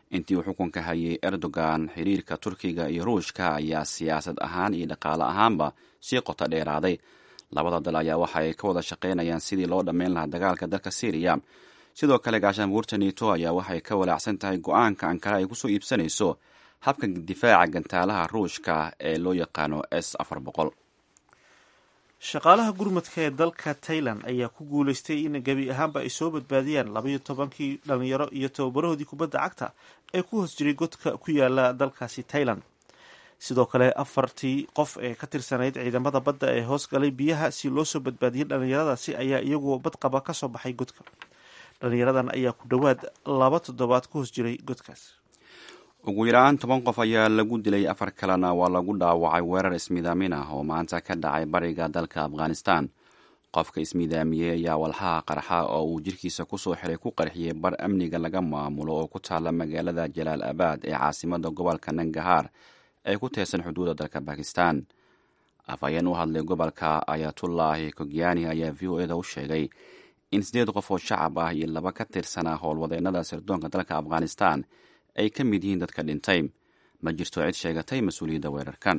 [SPEAKER 1] intii uu xukunka hayay Erdogan xiriirka Turkiga iyo Ruushka ayaa siyaasad ahaan iyo dhaqaale ahaanba sii qoto dheeraaday. Labada dal ayaa waxa ay ka wada shaqaynayaan sidii loo dhammayn lahaa dagaalka dalka Syria. Sidoo kale gaashaanbuurta NATO ayaa waxay ka walaacsan tahay go-aanka Ankara ay kusoo iibsanayso habka difaaca gantaalaha Ruushka ee loo yaqaano S-400.
[SPEAKER 2] shaqaalaha gurmadka ee dalka Thailand ayaa ku guulaystay in gebi ahaanba ay soo badbaadiyaan 12 dhalinyaro iyo tababarahoodii kubadda cagta ee ku hoos jiray godka ku yaala dalkaasi Thailand. sidoo kale 4 qof ee ka tirsanayd ciidamada badda ee hoos galay biyaha si loo soo badbaadiyay dhalinyaradaasi ayaa iyagoo badqaba ka soo baxay godka. dhalinyaradan ayaa ku dhowaad 2 toddobaad ku hoos jiray godkaas.
[SPEAKER 1] ugu yaraan 10 qof ayaa lagu dilay, 4 kalena waa lagu dhaawacay weerar ismiidaamin ah oo maanta ka dhacay bariga dalka Afghanistan. qofka ismiidaamiyey ayaa walxaha qarxa oo uu jirkiisa kusoo xiray ku qarxiyey bar amniga laga maamulo oo ku taala magaalada Jalaalabad ee caasimada gobolka Nangarhar ee ku teesan xuduudda dalka Bakistan. afhayeen u hadlay gobolka Ayatullahi Khogiani ayaa VOA-da u sheegay in 8 qof oo shacab ah iyo 2 ka tirsanaa howlwadeennada sirdoonka dalka Afghanistan ay ka mid yihiin dadka dhintay. ma jirto cid sheegatay mas-uuliyadda weerarkan.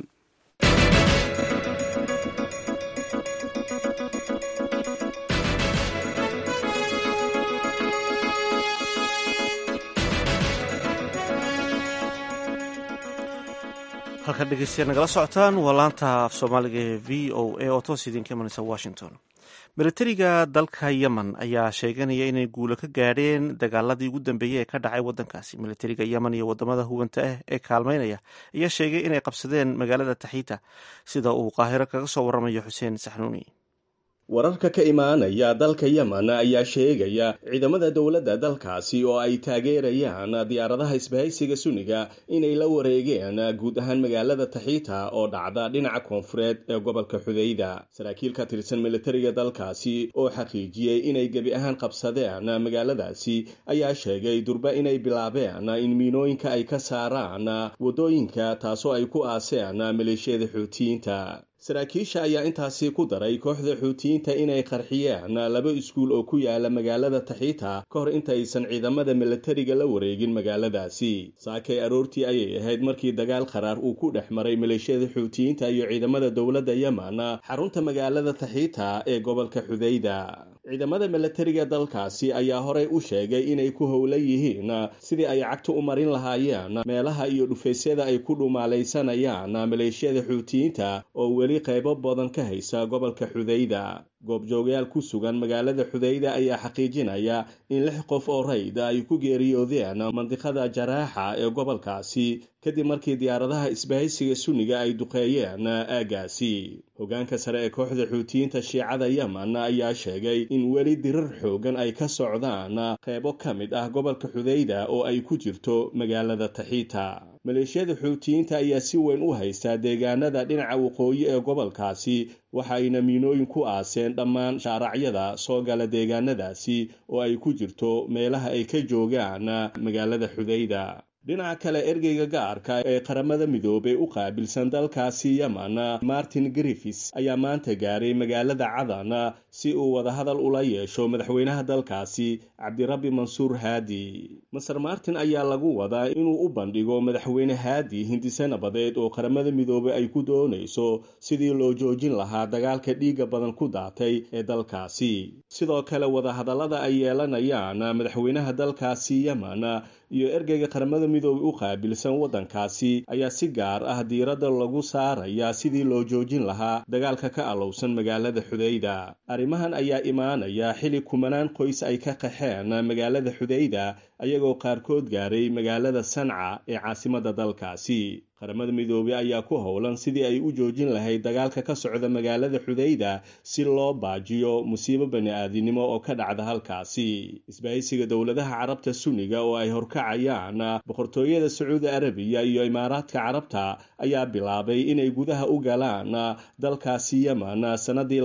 [SPEAKER 2] halkan dhegeystayaal nagala socotaan waa laanta af soomaaliga ee v o a oo toos idinka imanaysa Washington. militariga dalka Yemen ayaa sheeganaya inay guulo ka gaadheen dagaaladii ugu dambeeyey ee ka dhacay wadankaasi. militariga Yemen iyo wadamada hubanta ah ee kaalmeynaya ayaa sheegay inay qabsadeen magaalada Taxiita, sida uu Qaahiro kaga soo waramayo Xuseen Saxnuuni.
[SPEAKER 10] wararka ka imaanaya dalka Yemen ayaa sheegaya ciidamada dowladda dalkaasi oo ay taageerayaan diyaaradaha isbahaysiga Sunniga inay la wareegeen guud ahaan magaalada Taxiita oo dhacda dhinaca koonfureed ee gobolka Xudayda. saraakiil ka tirsan militariga dalkaasi oo xaqiijiyay inay gebi ahaan qabsadeen magaaladaasi ayaa sheegay durba inay bilaabeen in miinooyinka ay ka saaraan wadooyinka taasoo ay ku aaseen maleeshiyada Xuutiyiinta. saraakiisha ayaa intaasi ku daray kooxda Xuutiyiinta inay qarxiyeen 2 iskuul oo ku yaala magaalada Taxiita ka hor intaysan ciidamada militariga la wareegin magaaladaasi. saakay aroortii ayay ahayd markii dagaal qaraar uu ku dhex maray maleeshiyada Xuutiyiinta iyo ciidamada dowladda Yemen xarunta magaalada Taxiita ee gobolka Xudayda. ciidamada militariga dalkaasi ayaa horey u sheegay inay ku howlan yihiin sidii ay cagta u marin lahaayeen meelaha iyo dhufaysyada ay ku dhumaalaysanayaan maleeshiyada Xuutiyiinta oo weli qaybo badan ka haysa gobolka Xudayda. goobjoogayaal ku sugan magaalada Xudayda ayaa xaqiijinaya in 6 qof oo rayd ay ku geeriyoodeen mandiqada Jaraaxa ee gobolkaasi kadib markii diyaaradaha isbahaysiga Sunniga ay duqeeyeen aagaasi. hogaanka sare ee kooxda Xuutiyiinta Shiicada Yemen ayaa sheegay in weli dirar xoogan ay ka socdaan qaybo ka mid ah gobolka Xudayda oo ay ku jirto magaalada Taxiita. maleeshiyada Xuutiyiinta ayaa si weyn u haysta deegaanada dhinaca waqooyi ee gobolkaasi, waxayna miinooyin ku aaseen dhammaan shaaracyada soo gala deegaanadaasi oo ay ku jirto meelaha ay ka joogaan magaalada Xudayda. dhinaca kale ergeyga gaarka ee qaramada midoobay u qaabilsan dalkaasi Yemen Martin Griffiths ayaa maanta gaaray magaalada Cadan si uu wadahadal ula yeesho madaxweynaha dalkaasi Cabdirabbi Mansuur Haadi. Masar Martin ayaa lagu wadaa inuu u bandhigo madaxweyne Haadi hindise nabadeed oo qaramada midoobay ay ku doonayso sidii loo joojin lahaa dagaalka dhiiga badan ku daatay ee dalkaasi. sidoo kale wadahadalada ay yeelanayaan madaxweynaha dalkaasi Yemen iyo ergeyga qaramada midoobay u qaabilsan wadankaasi ayaa si gaar ah diiradda lagu saaraya sidii loo joojin lahaa dagaalka ka alowsan magaalada Xudayda. arrimahan ayaa imaanaya xili kumanaan qoys ay ka qaxeen magaalada Xudayda ayagoo qaarkood gaaray magaalada Sanca ee caasimada dalkaasi. qaramada midoobay ayaa ku howlan sidii ay u joojin lahayd dagaalka ka socda magaalada Xudayda si loo baajiyo musiibo bani'aadinimo oo ka dhacda halkaasi. isbahaysiga dowladaha carabta Sunniga oo ay horkacayaan boqortooyada Sacuudi Arabiya iyo Imaaraadka Carabta ayaa bilaabay inay gudaha u galaan dalkaasi Yemen sanadii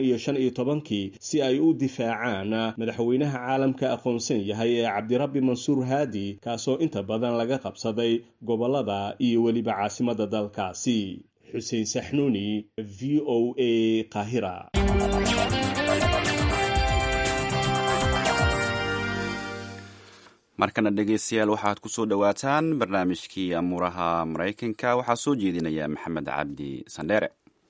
[SPEAKER 10] 2015 si ay u difaacaan madaxweynaha caalamka aqoonsan yahay ee Cabdirabbi Mansuur Haadi kaasoo inta badan laga qabsaday gobolada iyo weli caasimada dalkaasi. Xuseen Saxnuuni, VOA, Qaahira.
[SPEAKER 1] markana dhegeystayaal waxaad ku soo dhowaataan barnaamijkii amuuraha maraykanka waxaa soo jeedinaya maxamed cabdi sandheere.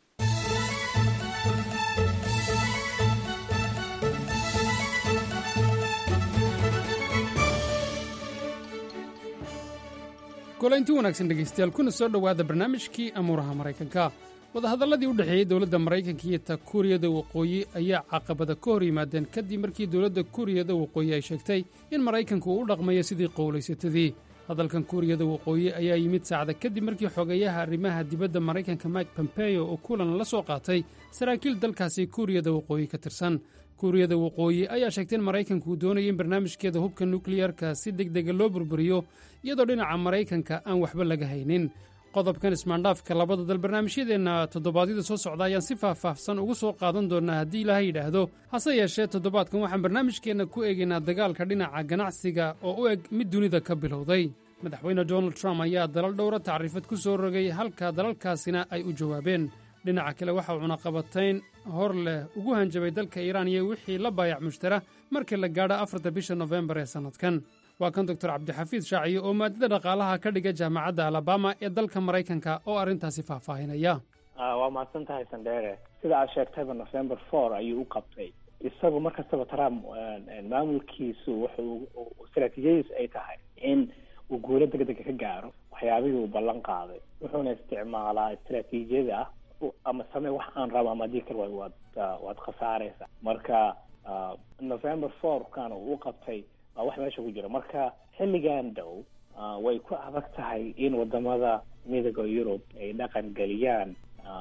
[SPEAKER 11] golaynti wanaagsan dhegaystayaal kuna soo dhowaada barnaamijkii amuuraha maraykanka. wadahadalladii u dhexeeyey dowladda maraykanka iyo ta kuuriyada waqooyi ayaa caqabada ka hor yimaadeen kadib markii dowladda kuuriyada waqooyi ay sheegtay in maraykanku uu u dhaqmayo sidii qowlaysatadii. hadalkan kuuriyada waqooyi ayaa yimid saacada kadib markii xogeeyaha arrimaha dibadda maraykanka mike pompeo oo kulan la soo qaatay saraakiil dalkaasi kuuriyada waqooyi ka tirsan. kuuriyada waqooyi ayaa sheegtay in maraykanku uu doonaya in barnaamijkeeda hubka nukliyarka si degdega loo burburiyo iyadoo dhinaca maraykanka aan waxba laga haynin. qodobkan ismaandhaafka labada dal barnaamijyadeenna toddobaadyada soo socda ayaan si faahfaahsan ugu soo qaadan doonnaa haddii ilaahay yidhaahdo. hase yeeshee toddobaadkan waxaan barnaamijkeenna ku eegaynaa dagaalka dhinaca ganacsiga oo u eg mid dunida ka bilowday. madaxweyne donald trump ayaa dalal dhowra tacriifad ku soo rogay halka dalalkaasina ay u jawaabeen. dhinaca kale waxaa cunaqabatayn hor leh ugu hanjabay dalka iiraan iyo wixii la baayac mushtara markii la gaadho 4 bisha nofembar ee sannadkan. waa kan doctor cabdixafiid shaaciye oo maadada dhaqaalaha ka dhiga jaamacadda alabama ee dalka maraykanka oo arrintaasi faahfaahinaya.
[SPEAKER 12] waa mahadsan tahay sandheere. sida aad sheegtayba November 4 ayuu u qabtay. isagu markastaba Trump maamulkiisu wuxuu istaraatiijiyadiis ay tahay in uu guulo degdeg ka gaaro waxyaabihii uu ballan qaaday. wuxuuna isticmaalaa istaraatiijiyada ah ama samee wax aan rabo ama haddii kale waad khasaaraysa. marka November 4 kana uu u qabtay waa wax meesha ku jira. marka xilligan dhow way ku adag tahay in wadamada midowga Yurub ay dhaqan geliyaan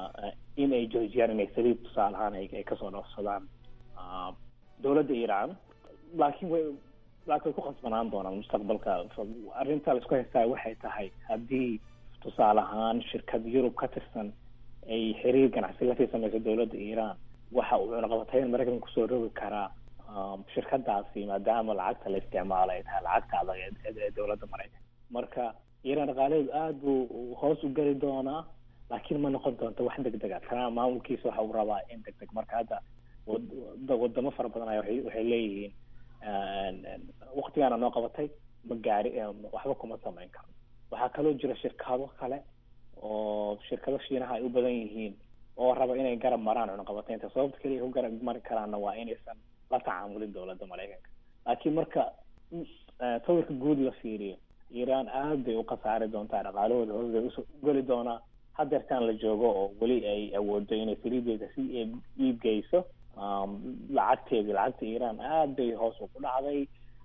[SPEAKER 12] in ay joojiyaan inay saliid tusaale ahaan ay kasoo dhoofsadaan dowladda Iiraan. laakiin way ku khasbanaan doonaan mustaqbalka. arrinta la isku haystaa waxay tahay haddii tusaale ahaan shirkad Yurub ka tirsan ay xiriir ganacsi la samayso dowladda Iiraan, waxa uu cunaqabatayn Maraykanka kusoo rogi karaa shirkadaasi maadaama lacagta la isticmaalo ay tahay lacagta adag ee dowladda Maraykanka. marka Iiraan dhaqaaleedu aad buu hoos u geli doonaa, laakiin ma noqon doonto wax degdeg ah. Trump maamulkiisa waxa uu rabaa in degdeg. marka hadda wadamo fara badan ayaa waxay leeyihiin waqtigaana noo qabatay ma gaari waxba kuma samayn karo. waxaa kaloo jira shirkado kale oo shirkado Shiinaha ay u badan yihiin oo raba inay garab maraan cunaqabataynta. sababta kaliya ku garab mari karaana waa inaysan la tacaamulin dowladda Maraykanka. laakiin marka sawirka guud la fiiriyo Iiraan aad bay u khasaari doontaa, dhaqaalahooda hoos bay u geli doonaa. hadeertaan la joogo oo weli ay awoodo inay saliideeda si iibgeyso. lacagta Iiraan aad bay hoos ugu dhacday.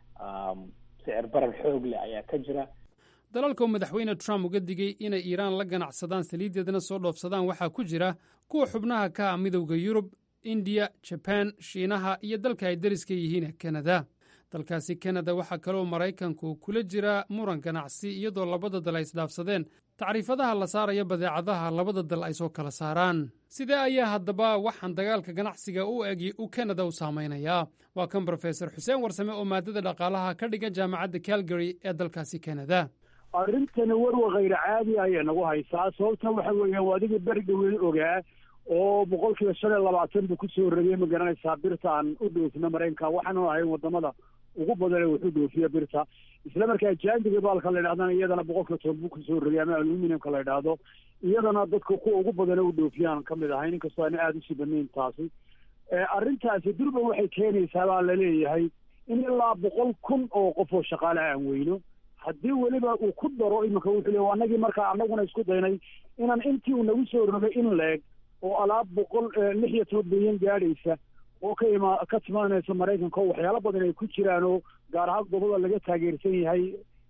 [SPEAKER 12] sicir barar xoog leh ayaa ka jira.
[SPEAKER 11] dalalka uu madaxweyne Trump uga digay inay Iiraan la ganacsadaan saliideedana soo dhoofsadaan waxaa ku jira kuwa xubnaha ka ah midowda Yurub, India, Japan, Shiinaha iyo dalka ay dariska yihiin ee Canada. dalkaasi Canada waxaa kaloo Maraykanku kula jira muran ganacsi iyadoo labada dal ay isdhaafsadeen tacriifadaha la saaraya badeecadaha labada dal ay soo kala saaraan. sidee ayaa haddaba waxaan dagaalka ganacsiga u egi u Canada u saameynayaa? waa kan Professor Xuseen Warsame oo maadada dhaqaalaha ka dhigan jaamacadda Calgary ee dalkaasi Canada.
[SPEAKER 13] arrintani warwa khayr caadi ayay nagu haysaa. sababta waxa weeye waa adiga beriga weyn ogaa oo 25% buu kusoo rogay ma garanaysaa birta aan u dhoofino Maraykanka. waxaanu ahay wadamada ugu badan ee wuxuu dhoofiya birta. isla markaa jaandiga baalka la yidhahdana iyadana 10% buu kusoo rogay ama aluminiumka la yidhaahdo iyadana dadka kuwa ugu badan ee u dhoofiyaan ka mid ahay, inkastoo aan aada usii badnayn taasi. arrintaasi durba waxay keenaysaa baa laleeyahay in ilaa 100,000 oo qof oo shaqaale aan weyno. haddii weliba uu ku daro iminka wuxuu leeyahay anagii markaa anaguna isku daynay inaan intii uu nagu soo rogay in leeg oo alaab 116 bilyan gaadhaysa oo ka timaanaysa Maraykanka oo waxyaalo badan ay ku jiraan oo gaar ahaan gobolada laga taageersan yahay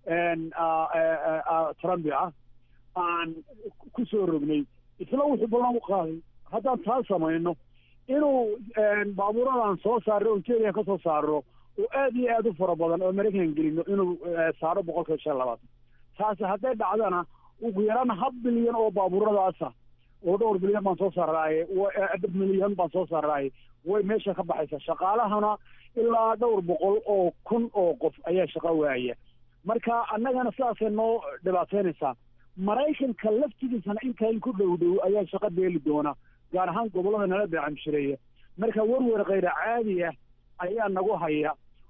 [SPEAKER 13] Trump aan ku soo rognay. isla wuxuu ballan u qaaday haddaan taa samayno inuu baabuuradan soo saaro oo Kenya ka soo saaro oo aad iyo aad u fara badan oo Maraykan gelino inuu saaro 120. taasi hadday dhacdana ugu yaraan 1 bilyan oo baabuuradaasa oo 2 bilyan baan soo saarnay milyan baan soo saarnay way meesha ka baxaysa. shaqaalahana ilaa 200,000 oo qof ayaa shaqo waaya. marka annagana sidaasay noo dhibaateynaysaa. Maraykanka laftigiisana intaan ku dhow ayaa shaqo beeli doona gaar ahaan gobolada nala beecamshireeya. marka warwar khayr caadi ah ayaa nagu haya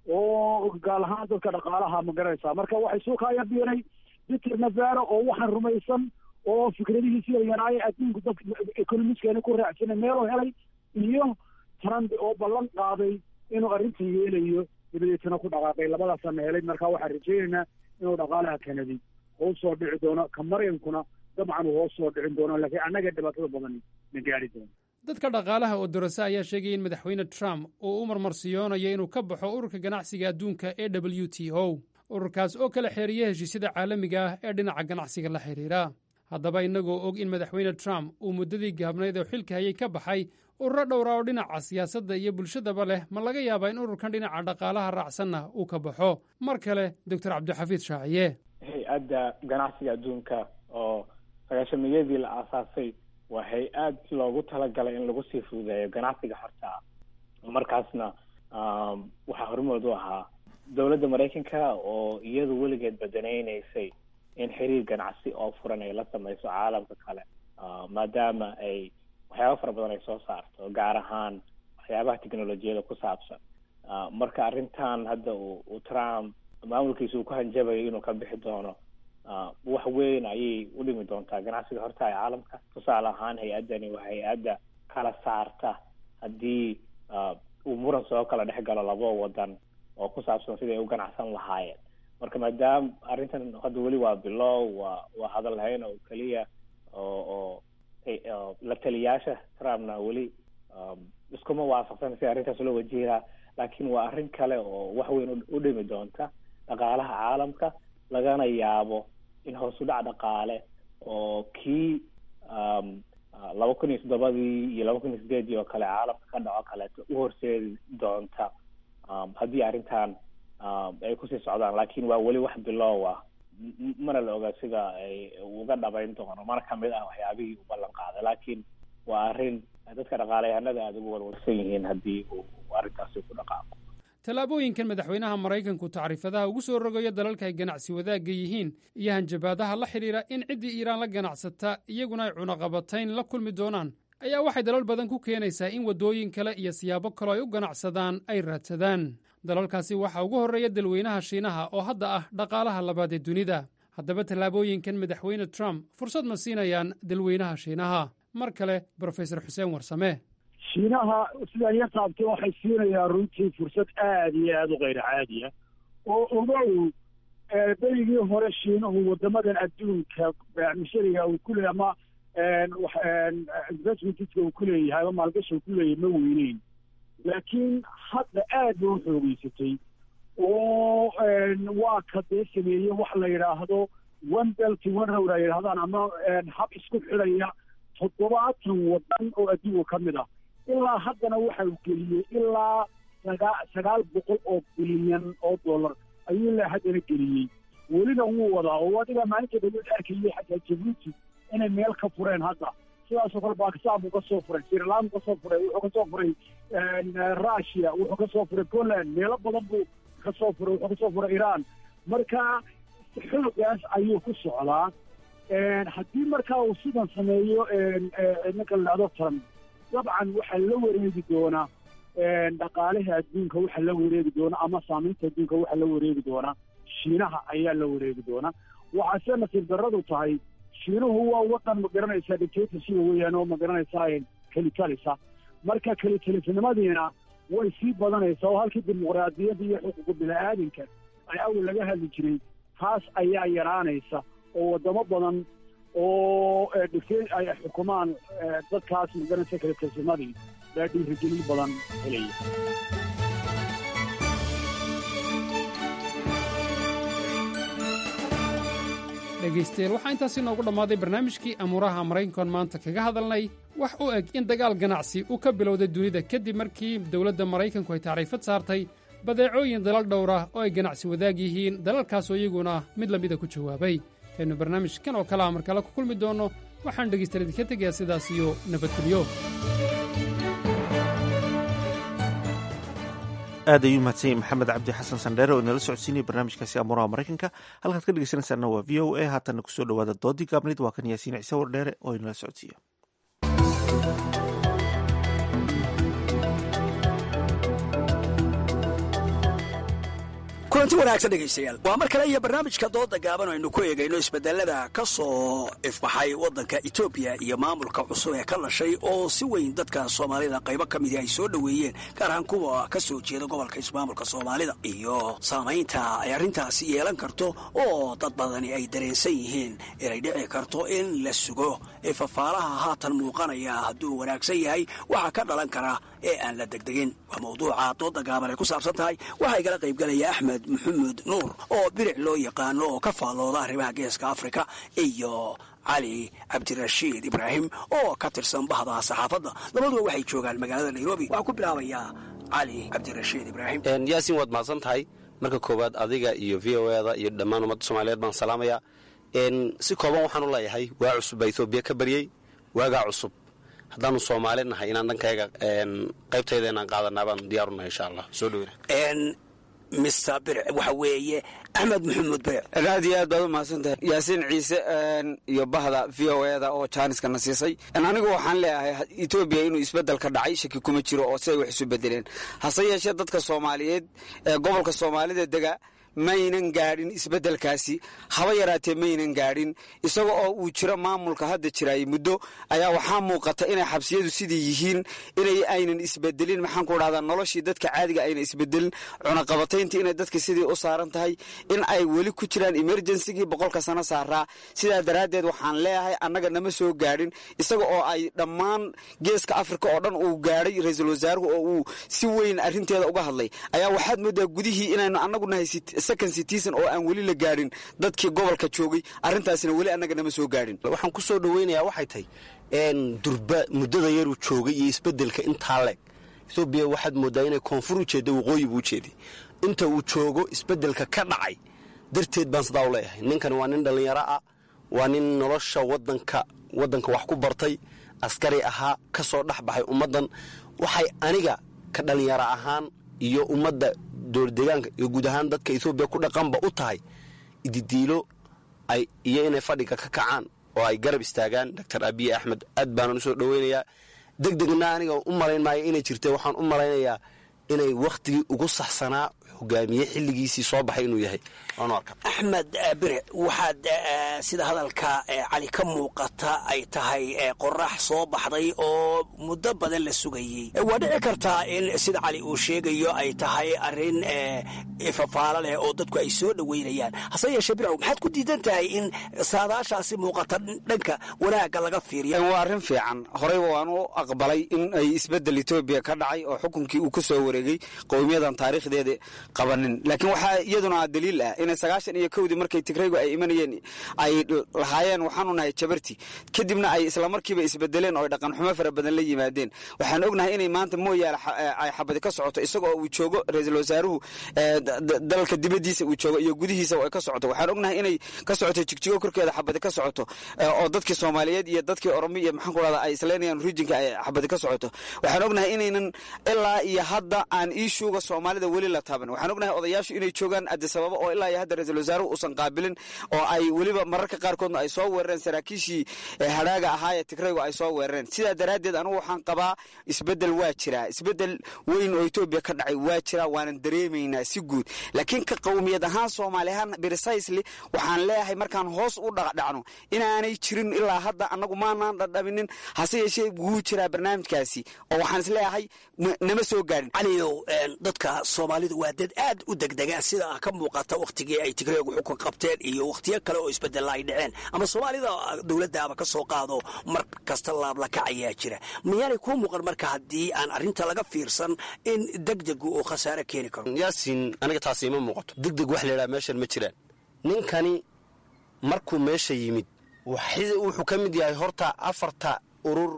[SPEAKER 13] oo gaal ahaan dadka dhaqaalaha ma garanaysaa. marka waxay soo kaayabiinay Peter Navarro oo waxaan rumaysan oo fikradihiisi yaraayay adduunku dadka economicskeena ku raacsanay meelo helay, iyo Trump oo ballan qaaday inuu arrintan yeelayo dabadeetana ku dhaqaaqay. labadaasana helay. marka waxaan rajaynaynaa inuu dhaqaalaha Kanadi hoos soo dhici doono, ka Maraykankuna dabcan uu hoos soo dhicin doono, laakiin annaga dhibaatada badan na gaari doono.
[SPEAKER 11] dadka dhaqaalaha oo dorasa ayaa sheegaya in madaxweyne Trump uu u marmarsiyoonayo inuu ka baxo ururka ganacsiga adduunka ee WTO, ururkaas oo kala xeeriya heshiisyada caalamiga ah ee dhinaca ganacsiga la xiriira. haddaba innagoo og in madaxweyne Trump uu muddadii gaabnayd oo xilka hayay ka baxay ururo dhowra oo dhinaca siyaasadda iyo bulshadaba leh, ma laga yaabaa in ururkan dhinaca dhaqaalaha raacsanna uu ka baxo? mar kale Dr. Cabdixafiid Shaaciye.
[SPEAKER 12] hay-adda ganacsiga adduunka oo 90-yadii la aasaasay waa hay-ad loogu talagalay in lagu sii fududeeyo ganacsiga xorta ah. markaasna waxaa hormood u ahaa dowladda Maraykanka oo iyadu weligeed badanaynaysay in xiriir ganacsi oo furan ay la samayso caalamka kale, maadaama ay waxyaaba fara badan ay soo saarto, gaar ahaan waxyaabaha teknolojiyada ku saabsan. marka arrintan hadda uu Trump maamulkiisa uu ku hanjabayo inuu ka bixi doono, wax weyn ayay u dhimi doontaa ganacsiga horta ee caalamka. tusaale ahaan hay-addani waa hay-adda kala saarta haddii uu muran soo kala dhex galo labo wadan oo ku saabsan sidai ay u ganacsan lahaayeen. marka maadaama arrintan hadda weli waa bilow, waa hadal lahayn oo keliya oo la taliyaasha Trumpna weli iskuma waafaqsan si arrintaas loo wajihaa, laakiin waa arrin kale oo wax weyn u dhimi doonta dhaqaalaha caalamka, lagana yaabo in hoos u dhac dhaqaale oo kii 2007 iyo 2008 oo kale caalamka ka dhaco kaleeto u horseedi doonta haddii arrintan ay kusii socdaan. laakiin waa weli wax bilow ah, mana la ogaa sida ay uga dhabayn doono, mana kamid ah waxyaabihii u ballan qaaday. laakiin waa arrin dadka dhaqaalayahanada aada ugu walwalsan yihiin haddii uu arrintaasi ku dhaqaaqo.
[SPEAKER 11] tallaabooyinkan madaxweynaha Maraykanku tacriifadaha ugu soo rogayo dalalka ay ganacsi wadaagga yihiin iyo hanjabaadaha la xidhiira in ciddii Iiraan la ganacsata iyaguna ay cunaqabatayn la kulmi doonaan ayaa waxay dalal badan ku keenaysaa in waddooyin kale iyo siyaabo kaloo ay u ganacsadaan ay raadsadaan. dalalkaasi waxaa ugu horreeya dalweynaha Shiinaha oo hadda ah dhaqaalaha labaad ee dunida. haddaba tallaabooyinkan madaxweyne Trump fursad ma siinayaan dalweynaha Shiinaha? mar kale Professor Xuseen Warsame.
[SPEAKER 13] Shiinaha sidaan ya taabtay waxay siinayaan runtii fursad aad iyo aad u qayr caadi ah oo ogow berigii hore Shiinuhu wadamadan adduunka mishariga uu ku leeyahay ama investmentka uu ku leeyahay ama maalgashi uu ku leeyahay ma weyneyn, laakiin hadda aad buu u xoogeysatay oo waa ka dee sameeyey wax la yidhaahdo one belt one road ay yidhahdaan, ama hab isku xidhaya 70 wadan oo adduunka ka mid ah. ilaa haddana waxa uu geliyey ilaa 900 oo bilyan oo dollar ayuu ilaa haddana geliyey, welina wuu wadaa. oo adiga maalinta dawladda arkayay xataa Djibouti inay meel ka fureen hadda, sidaasoo kale Pakistan buu ka soo furay, Sri Lanka ka soo furay, wuxuu ka soo furay Russia, wuxuu ka soo furay Poland, meelo badan buu ka soo furay, wuxuu ka soo furay Iran. marka xoogaas ayuu ku socdaa. haddii markaa uu sidan sameeyo ninka la dhahdo Trump, dabcan waxaa la wareegi doonaa dhaqaalaha adduunka, waxaa la wareegi doonaa ama saamaynta adduunka waxaa la wareegi doonaa Shiinaha ayaa la wareegi doonaa. waxaase nasiib darradu tahay Shiinuhu waa wadan ma garanaysaa dictatorship weeyaan oo ma garanaysaa kalikalisa. marka kalitalisnimadiina way sii badanaysaa oo halkii dimuqraadiyadda iyo xuquuqda bini'aadamka ay awal laga hadli jiray taas ayaa yaraanaysa oo wadamo badan oo ay xukumaan dadkaas maganaysa kalitalisnimadii baa dhiirigelin badan helaya.
[SPEAKER 11] dhegaystayaal waxaa intaasi noogu dhammaaday barnaamijkii amuuraha maraykankoon maanta kaga hadalnay wax u eg in dagaal ganacsi uu ka bilowday dunida kadib markii dowladda maraykanku ay tacriifad saartay badeecooyin dalal dhowra oo ay ganacsi wadaag yihiin, dalalkaasoo iyaguna mid lamida ku jawaabay. kaynu barnaamijkan oo kale ah mar kale ku kulmi doonno, waxaan dhegaystayaal idinka tegayaa sidaas iyo nabadgelyo.
[SPEAKER 2] aad ayuu mahadsan yahay maxamed cabdi xasan sandheere oo inala socodsiinaya barnaamijkaasi amuuraha maraykanka. halkaad ka dhegeysanaysaana waa v o a. haatanna kusoo dhawaada doodii gaabnayd, waa kan yaasiin ciise wardheere oo inala socodsiiya.
[SPEAKER 14] kulanti wanaagsan dhegaystayaal waa mar kale iyo barnaamijka dooda gaaban aynu ku eegayno isbedelada ka soo ifbaxay waddanka etoobiya iyo maamulka cusub ee ka dhashay oo si weyn dadka soomaalida qaybo ka midii ay soo dhoweeyeen gaar ahaan kuwa ka soo jeeda gobolka ismaamulka soomaalida iyo saamaynta ay arrintaasi yeelan karto oo dad badani ay dareensan yihiin inay dhici karto in la sugo ee fafaalaha haatan muuqanaya hadduu wanaagsan yahay waxaa ka dhalan kara ee aan la degdegin waa mawduuca dooda gaaban ay ku saabsan tahay waxaa igala qaybgalaya axmed maxamuud nuur oo biric loo yaqaano oo ka faallooda arrimaha geeska afrika iyo cali cabdirashiid ibraahim oo ka tirsan bahda saxaafadda labaduba waxay joogaan magaalada nairobi waxaa ku bilaabayaa cali cabdirashiid ibraahim
[SPEAKER 15] yaasin waad mahadsan tahay marka koowaad adiga iyo v o eda iyo dhammaan ummadda soomaaliyeed baan salaamayaa si kooban waxaan u leeyahay waa cusub baa etoobiya ka baryey waagaa cusub haddaanu soomaali nahay inaan dhankayga qaybtayda inaan qaadanaa baan diyaarunahay insha allah soo dhoweyna
[SPEAKER 14] mister biric waxa weeye axmed maxamuud biric
[SPEAKER 16] aad iyo aad baad u mahadsantahay yaasiin ciise iyo bahda v o eda oo jaaniskana siisay anigu waxaan leeyahay etoobiya inuu isbedel ka dhacay shaki kuma jiro oo si ay wax isu bedeleen hase yeeshee dadka soomaaliyeed ee gobolka soomaalida dega maynan gaadhin isbeddelkaasi haba yaraatee maynan gaadhin isaga oo uu jiro maamulka hadda jiraayay muddo ayaa waxaa muuqata inay xabsiyadu sidii yihiin inay aynan isbedelin maxaan ku dhahdaa noloshii dadka caadiga aynan isbedelin cunaqabataynta inay dadka sidii u saaran tahay in ay weli ku jiraan emergencygii 100 sano saaraa sidaa daraaddeed waxaan leeyahay annaga nama soo gaadhin isaga oo ay dhammaan geeska afrika oo dhan uu gaadhay ra-iisul wasaaruhu oo uu si weyn arrinteeda uga hadlay ayaa waxaad moodaa gudihii inaynu annagu nahay second citizen oo aan weli la gaadhin dadkii gobolka joogay arrintaasina weli annaga nama soo gaadhin
[SPEAKER 15] waxaan ku soo dhoweynayaa waxay tahay durba muddada yaruu joogay iyo isbeddelka intaa leeg etoobiya waxaad mooddaa inay koonfur u jeedda waqooyi buu ujeeday inta uu joogo isbeddelka ka dhacay darteed baan sidaa u leeyahay ninkani waa nin dhallinyaro ah waa nin nolosha waddanka wax ku bartay askari ahaa ka soo dhex baxay ummaddan waxay aniga ka dhallinyaro ahaan iyo ummadda dowladdeegaanka iyo guud ahaan dadka etoobiya ku dhaqanba u tahay ididiilo iyo inay fadhiga ka kacaan oo ay garab istaagaan doctor abiy axmed aad baanan u soo dhoweynayaa degdegna aniga u malayn maayo inay jirta waxaan u malaynayaa inay wakhtigii ugu saxsanaa hogaamiye xilligiisii soo baxay inuu yahay waanu arkaa
[SPEAKER 14] axmed biric waxaad sida hadalka cali ka muuqata ay tahay qorax soo baxday oo muddo badan la sugayey waa dhici kartaa in sida cali uu sheegayo ay tahay arrin fafaalo leh oo dadku ay soo dhoweynayaan hase yeeshee biric maxaad ku diidan tahay in saadaashaasi muuqata dhanka wanaagga laga fiiriyo
[SPEAKER 16] waa arrin fiican horeyba waan u aqbalay in ay isbeddel etoobiya ka dhacay oo xukunkii uu ka soo wareegay qowmiyadan taariikhdeeda qabanin laakiin waxaa iyaduna daliil ah inay 91 markay tigraygu ay imanayeen ay lahaayeen waxaanu nahay jabarti kadibna ay isla markiiba isbedeleen oo dhaqan xumo fara badan la yimaadeen waxaan ognahay inay maanta mooyaal ay xabadi ka socoto isagoo uu joogo ra-iisul wasaaruhu dalka dibadiisa uu joogo iyo gudihiisa ay ka socoto waxaan ognahay inay ka socoto jigjigo korkeeda xabadi ka socoto oo dadkii Soomaaliyeed iyo dadkii Oromo iyo maxaan ku radaa ay isleenayaan regionka ay xabadi ka socoto waxaan ognahay inaynan ilaa iyo hadda aan iishuuga Soomaalida weli la taaban waxaan ognahay odayaashu inay joogaan Addis Ababa oo ilaa iyo hadda ra-iisul wasaaruhu uusan qaabilin oo ay weliba mararka qaarkoodna ay soo weerareen saraakiishii hadhaaga ahaa ee tigraygu ay soo weerareen sidaa daraaddeed anigu waxaan qabaa isbeddel waa jiraa isbeddel weyn oo Etoobiya ka dhacay waa jiraa waanan dareemaynaa si guud laakiin ka qowmiyad ahaan Soomaali ahaan precisely waxaan leeyahay markaan hoos u dhacno inaanay jirin ilaa hadda annagu maanaan dhadhaminin hase yeeshee wuu jiraa barnaamijkaasi oo waxaan is leeyahay nama soo gaadhin
[SPEAKER 14] caliyow dadka Soomaalidu waa dad aad u degdega sida ka muuqata waqtigii ay tigraygu xukun qabteen iyo waqtiyo kale oo isbedel ay dhaceen ama Soomaalida dawladdaaba ka soo qaado mar kasta laab la kacayaa jira miyaanay ku muuqan marka haddii aan arrinta laga fiirsan in degdegu uu khasaare keeni karo
[SPEAKER 15] yaasiin aniga taasi ma muuqato degdeg wax leeyahay meeshan ma jiraan ninkani markuu meesha yimid wuxuu ka mid yahay horta afarta urur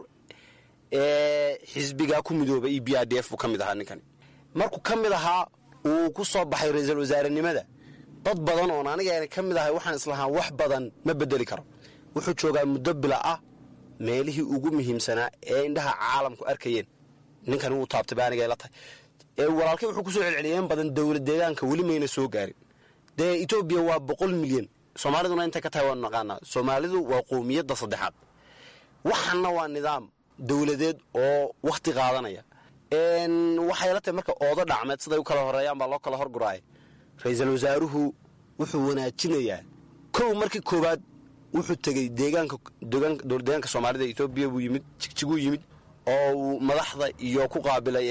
[SPEAKER 15] xisbiga ku midoobay EPRDF uu ka mid ahaa ninkani markuu ka mid ahaa uu ku soo baxay ra'iisul wasaarenimada dad badan oo aniga ka mid ahay waxaan islahaa wax badan ma bedeli karo wuxuu joogaa muddo bila ah meelihii ugu muhiimsanaa ee indhaha caalamku arkayeen ninkan uu taabtay baaniga la tahay walaalkay wuxuu ku soo celceliyeen badan dawlad deegaanka weli mayna soo gaarin dee Ethiopia waa 100 milyan Soomaaliduna inta ka tahay waan naqaanaa Soomaalidu waa qowmiyadda saddexaad waxana waa nidaam dawladeed oo waqti qaadanaya waxay la tahay marka oodo dhacmeed sida ay u kala horeeyaan baa loo kala horguraay ra-iisul wasaaruhu wuxuu wanaajinayaa kow markii koowaad wuxuu tegey dowladdeegaanka soomaalida etoobiya buu yimid jigjiguu yimid oo uu madaxda iyo ku qaabilay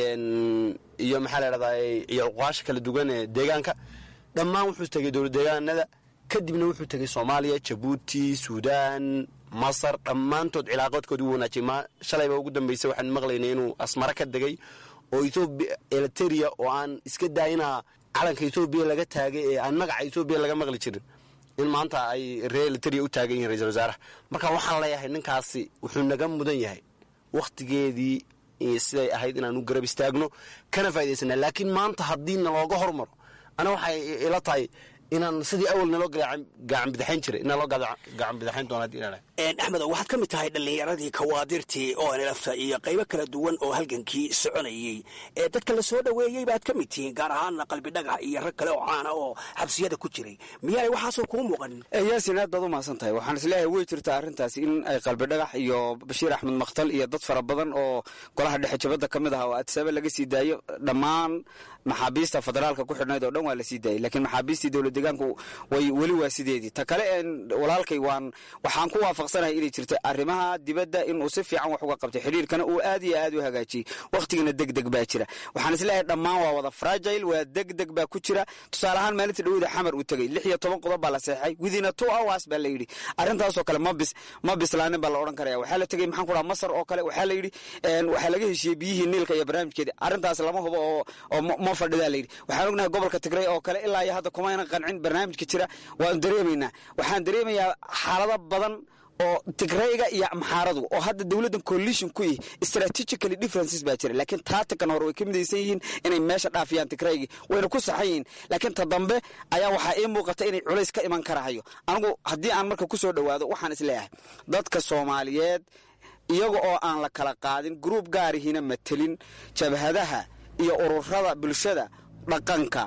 [SPEAKER 15] iyo maxaa la dhahdaa iyo cuqaasha kala duwan ee deegaanka dhammaan wuxuu tegey dowladdeegaanada kadibna wuxuu tegey soomaaliya jabuuti suudaan masar dhammaantood cilaaqoodkoodii u wanaajiyay shalayba ugu dambaysay waxaan maqlaynay inuu asmara ka degay oo etoobiya eliteria oo aan iska daayinaa calanka etoobiya laga taagay ee aan magaca etoobiya laga maqli jirin in maanta ay reer eliteria u taagan yihiin ra-iisul wasaaraha marka waxaan leeyahay ninkaasi wuxuu naga mudan yahay wakhtigeedii siday ahayd inaan u garab istaagno kana faa'idaysana laakiin maanta haddii nalooga hormaro ana waxay ila tahay inaan sidii awal naloo gacan bidaxayn jiray inaan loo gacan bidaxayn doona haddii inaan
[SPEAKER 14] axmed waxaad ka mid tahay dhallinyaradii kawaadirtii oo nlafta iyo qaybo kala duwan oo halgankii soconayey ee dadka la soo dhoweeyey baad ka mid tihiin gaar ahaanna qalbi dhagax iyo rag kale oo caana oo xabsiyada ku jiray miyaanay waxaasoo kuu muuqanin
[SPEAKER 16] yaasin aad baad u mahadsan tahay waxaan isleeyahay way jirtaa arrintaasi in ay qalbi dhagax iyo bashiir axmed makhtal iyo dad fara badan oo golaha dhexe jabadda ka mid ah oo adsaba laga sii daayo dhammaan maxaabiista federaalka ku xidhnayd oo dhan waa la sii daayay laakiin maxaabiistii dowlad deegaanku weli waa sideedii ta kale walaalkay waxaan ku waafaqsanahay inay jirta arrimaha dibadda inuu si fiican wax uga qabtay xidhiirkana uu aad iyo aad u hagaajiyey wakhtigana degdeg baa jira waxaan isleeyahay dhammaan waa wada fragile waa degdeg baa ku jira tusaale ahaan maalinta dhawada xamar uu tegey 16 qodob baa la seexay within 2 hours baa la yidhi arrintaasoo kale ma bislaanin baa la odhan karaya waxaa la tegey maxaan ku dhaha masar oo kale waxaa la yidhi waxaa laga heshiiyey biyihii niilka iyo barnaamijkeedii arrintaas lama hubo oo fadhidaa layidhi waxaan ognahay gobolka tigray oo kale ilaa iyo hadda kumayna qancin barnaamijka jira waan dareemaynaa waxaan dareemayaa xaalado badan oo tigrayga iyo amxaaradu oo hadda dowladdan coalition ku yihi strategically differences baa jira laakiin taatikan hore way ka midaysan yihiin inay meesha dhaafiyaan tigraygii wayna ku saxan yihiin laakiin ta dambe ayaa waxaa ii muuqata inay culays ka iman karahayo anigu haddii aan marka ku soo dhowaado waxaan isleeyahay dadka soomaaliyeed iyaga oo aan la kala qaadin gruub gaarihiina matelin jabhadaha iyo ururada bulshada dhaqanka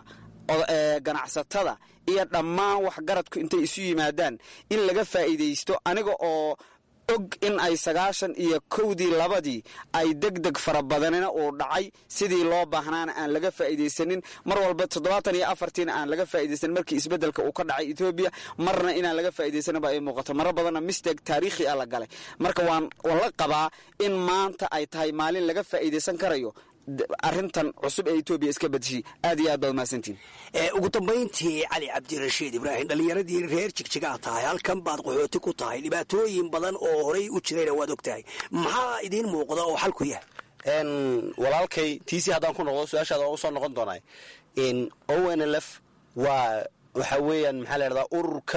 [SPEAKER 16] ganacsatada iyo dhammaan waxgaradku intay isu yimaadaan in laga faa'iidaysto aniga oo og in ay 91 ay degdeg fara badanina uu dhacay sidii loo baahnaana aan laga faa'iidaysanin mar walba 74 aan laga faa'iidaysan markii isbedelka uu ka dhacay Ethiopia marna inaan laga faa'iidaysan ba ay muuqato mar badanna mistake taariikhi ah la galay marka waan la qabaa in maanta ay tahay maalin laga faa'iidaysan karayo arrintan cusub ee Ethiopia iska badashay aad iyo aad baad maasantiin
[SPEAKER 14] ugu dambeyntii cali cabdirashiid ibraahim dhalinyaradii reer jigjigaa tahay halkan baad qaxooti ku tahay dhibaatooyin badan oo horey u jirayna waad ogtahay maxaa idiin muuqda oo xal ku yahay
[SPEAKER 15] walaalkay tiisi haddaan ku noqdo su-aashaada oo soo noqon doonaa ONLF waxa weeyaan maxaa la dhahdaa ururka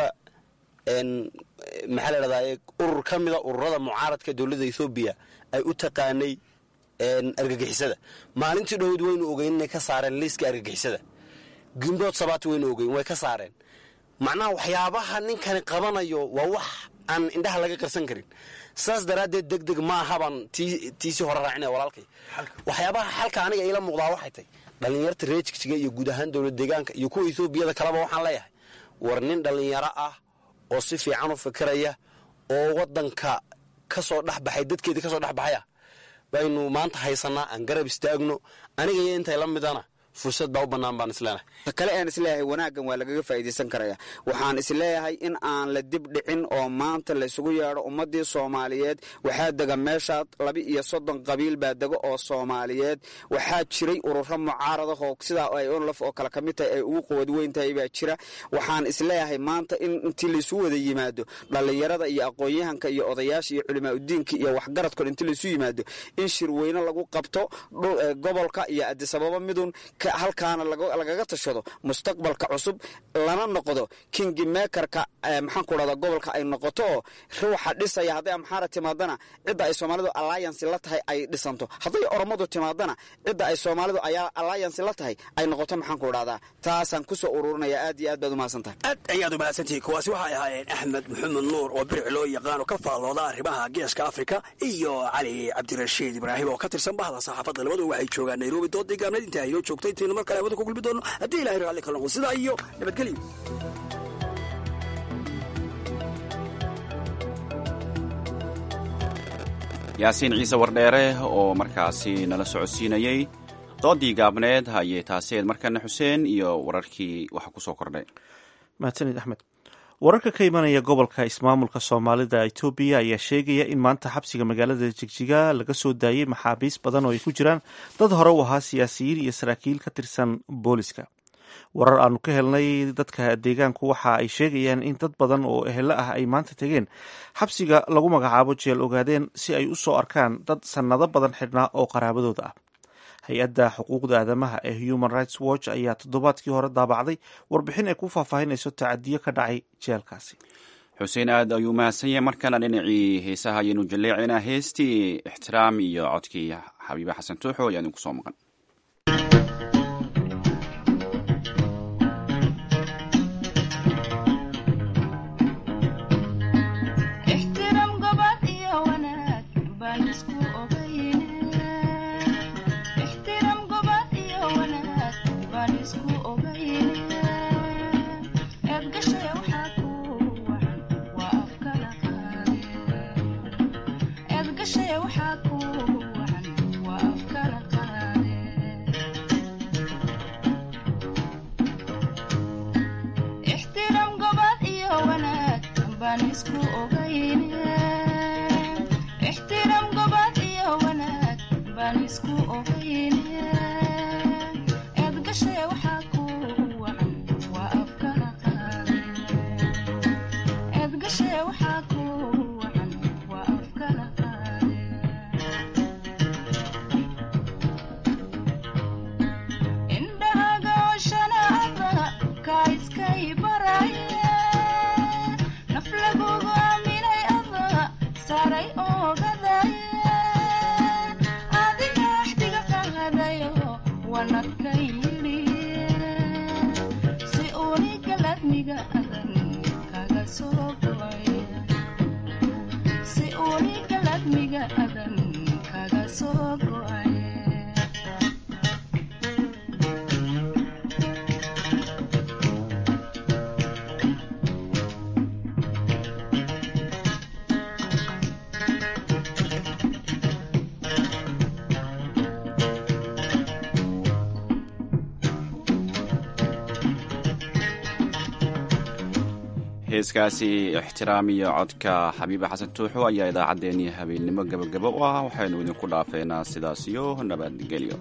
[SPEAKER 15] maxaa la dhahdaa urur ka mida ururada mucaaradka dowladda Ethiopia ay u taqaanay argagixisada maalintii dhowd waynu ogeyn inay ka saareen liiska argagixisada gimdood sabaati waynu ogeyn way ka saareen macnaha waxyaabaha ninkani qabanayo waa wax aan indhaha laga qarsan karin saas daraaddeed degdeg ma ahaban tiisi hore raacinaya walaalkay waxyaabaha xalka aniga ila muuqdaa waxay tahay dhallinyarta reer jigjiga iyo guud ahaan dowlad deegaanka iyo kuwa Ethiopiyada kaleba waxaan leeyahay war nin dhallinyaro ah oo si fiican u fikiraya oo waddanka ka soo dhexbaxay dadkeedii ka soo dhexbaxaya baynu maanta haysanaa aan garab istaagno aniga iyo intay la midana fursad baa u bannaan baan isleenahay
[SPEAKER 16] kale aan isleeyahay wanaaggan waa lagaga faa'iidaysan karaya waxaan isleeyahay in aan la dib dhicin oo maanta la isugu yeedho ummadii Soomaaliyeed waxaa dega meesha 32 qabiil baa dega oo Soomaaliyeed waxaa jiray ururo mucaarado oo sida ay ONLF oo kala kamid tahay ay ugu quwad weyn tahay baa jira waxaan isleeyahay maanta in intii la isu wada yimaado dhalinyarada iyo aqoon-yahanka iyo odayaasha iyo culimaadudiinka iyo waxgaradka intii la isu yimaado in shirweyne lagu qabto gobolka iyo Addis Ababa midun halkaana lagaga tashado mustaqbalka cusub lana noqdo king makerka maxaan ku radaa gobolka ay noqoto ruuxa dhisaya haday amxaara timaadana cidda ay Soomaalidu alliance la tahay ay dhisanto haday oromadu timaadana cidda ay Soomaalidu ayaa alliance la tahay ay noqoto maxaan ku radaa taasan ku soo ururinaya aad iyo aad baad u maasantahay
[SPEAKER 14] aad ayaad u maasantahay kuwaasi waxay ahaayeen Axmed Maxamed Nuur oo birci loo yaqaan ka faalooda arrimaha geeska Afrika iyo Cali Cabdirashiid Ibraahim oo ka tirsan bahda saxaafadda labadu waxay joogaan Nairobi dood deegaanada inta ay joogtay intii mar kale wada ku gulbi doono haddii ilaahay raalli ka noqdo sidaa iyo nabadgelyo
[SPEAKER 1] yaasiin ciise wardheere oo markaasi nala socodsiinayey doodii gaabneed hayee taaseed markana xuseen iyo wararkii waxa kusoo kordhay.
[SPEAKER 2] mahadsanid axmed. wararka ka imanaya gobolka ismaamulka soomaalida etoobiya ayaa sheegaya in maanta xabsiga magaalada jigjiga laga soo daayey maxaabiis badan oo ay ku jiraan dad hore u ahaa siyaasiyiin iyo saraakiil ka tirsan booliska. warar aanu ka helnay dadka deegaanku waxa ay sheegayaan in dad badan oo ehelo ah ay maanta tegeen xabsiga lagu magacaabo jeel ogaadeen si ay u soo arkaan dad sannado badan xidhnaa oo qaraabadooda ah. hay-adda xuquuqda aadamaha ee Human Rights Watch ayaa toddobaadkii hore daabacday warbixin ay ku faahfaahinayso tacadiyo ka dhacay jeelkaasi.
[SPEAKER 1] xuseen aad ayuu mahadsan yahay. markana dhinacii heesaha ayaynu jaleecinaa heestii ixtiraam iyo codkii xabiibe xasan tuuxo ayaan kusoo maqan. heeskaasi ixtiraam iyo codka xabiibe xasan tuuxo ayaa idaacaddeenii habeennimo gabagabo u ah. waxaynu idinku dhaafeynaa sidaas iyo nabadgelyo.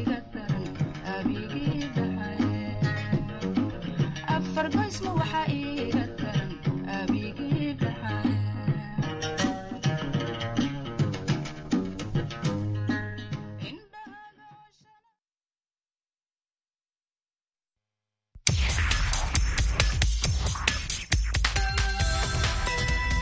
[SPEAKER 17] Fargoysma waxa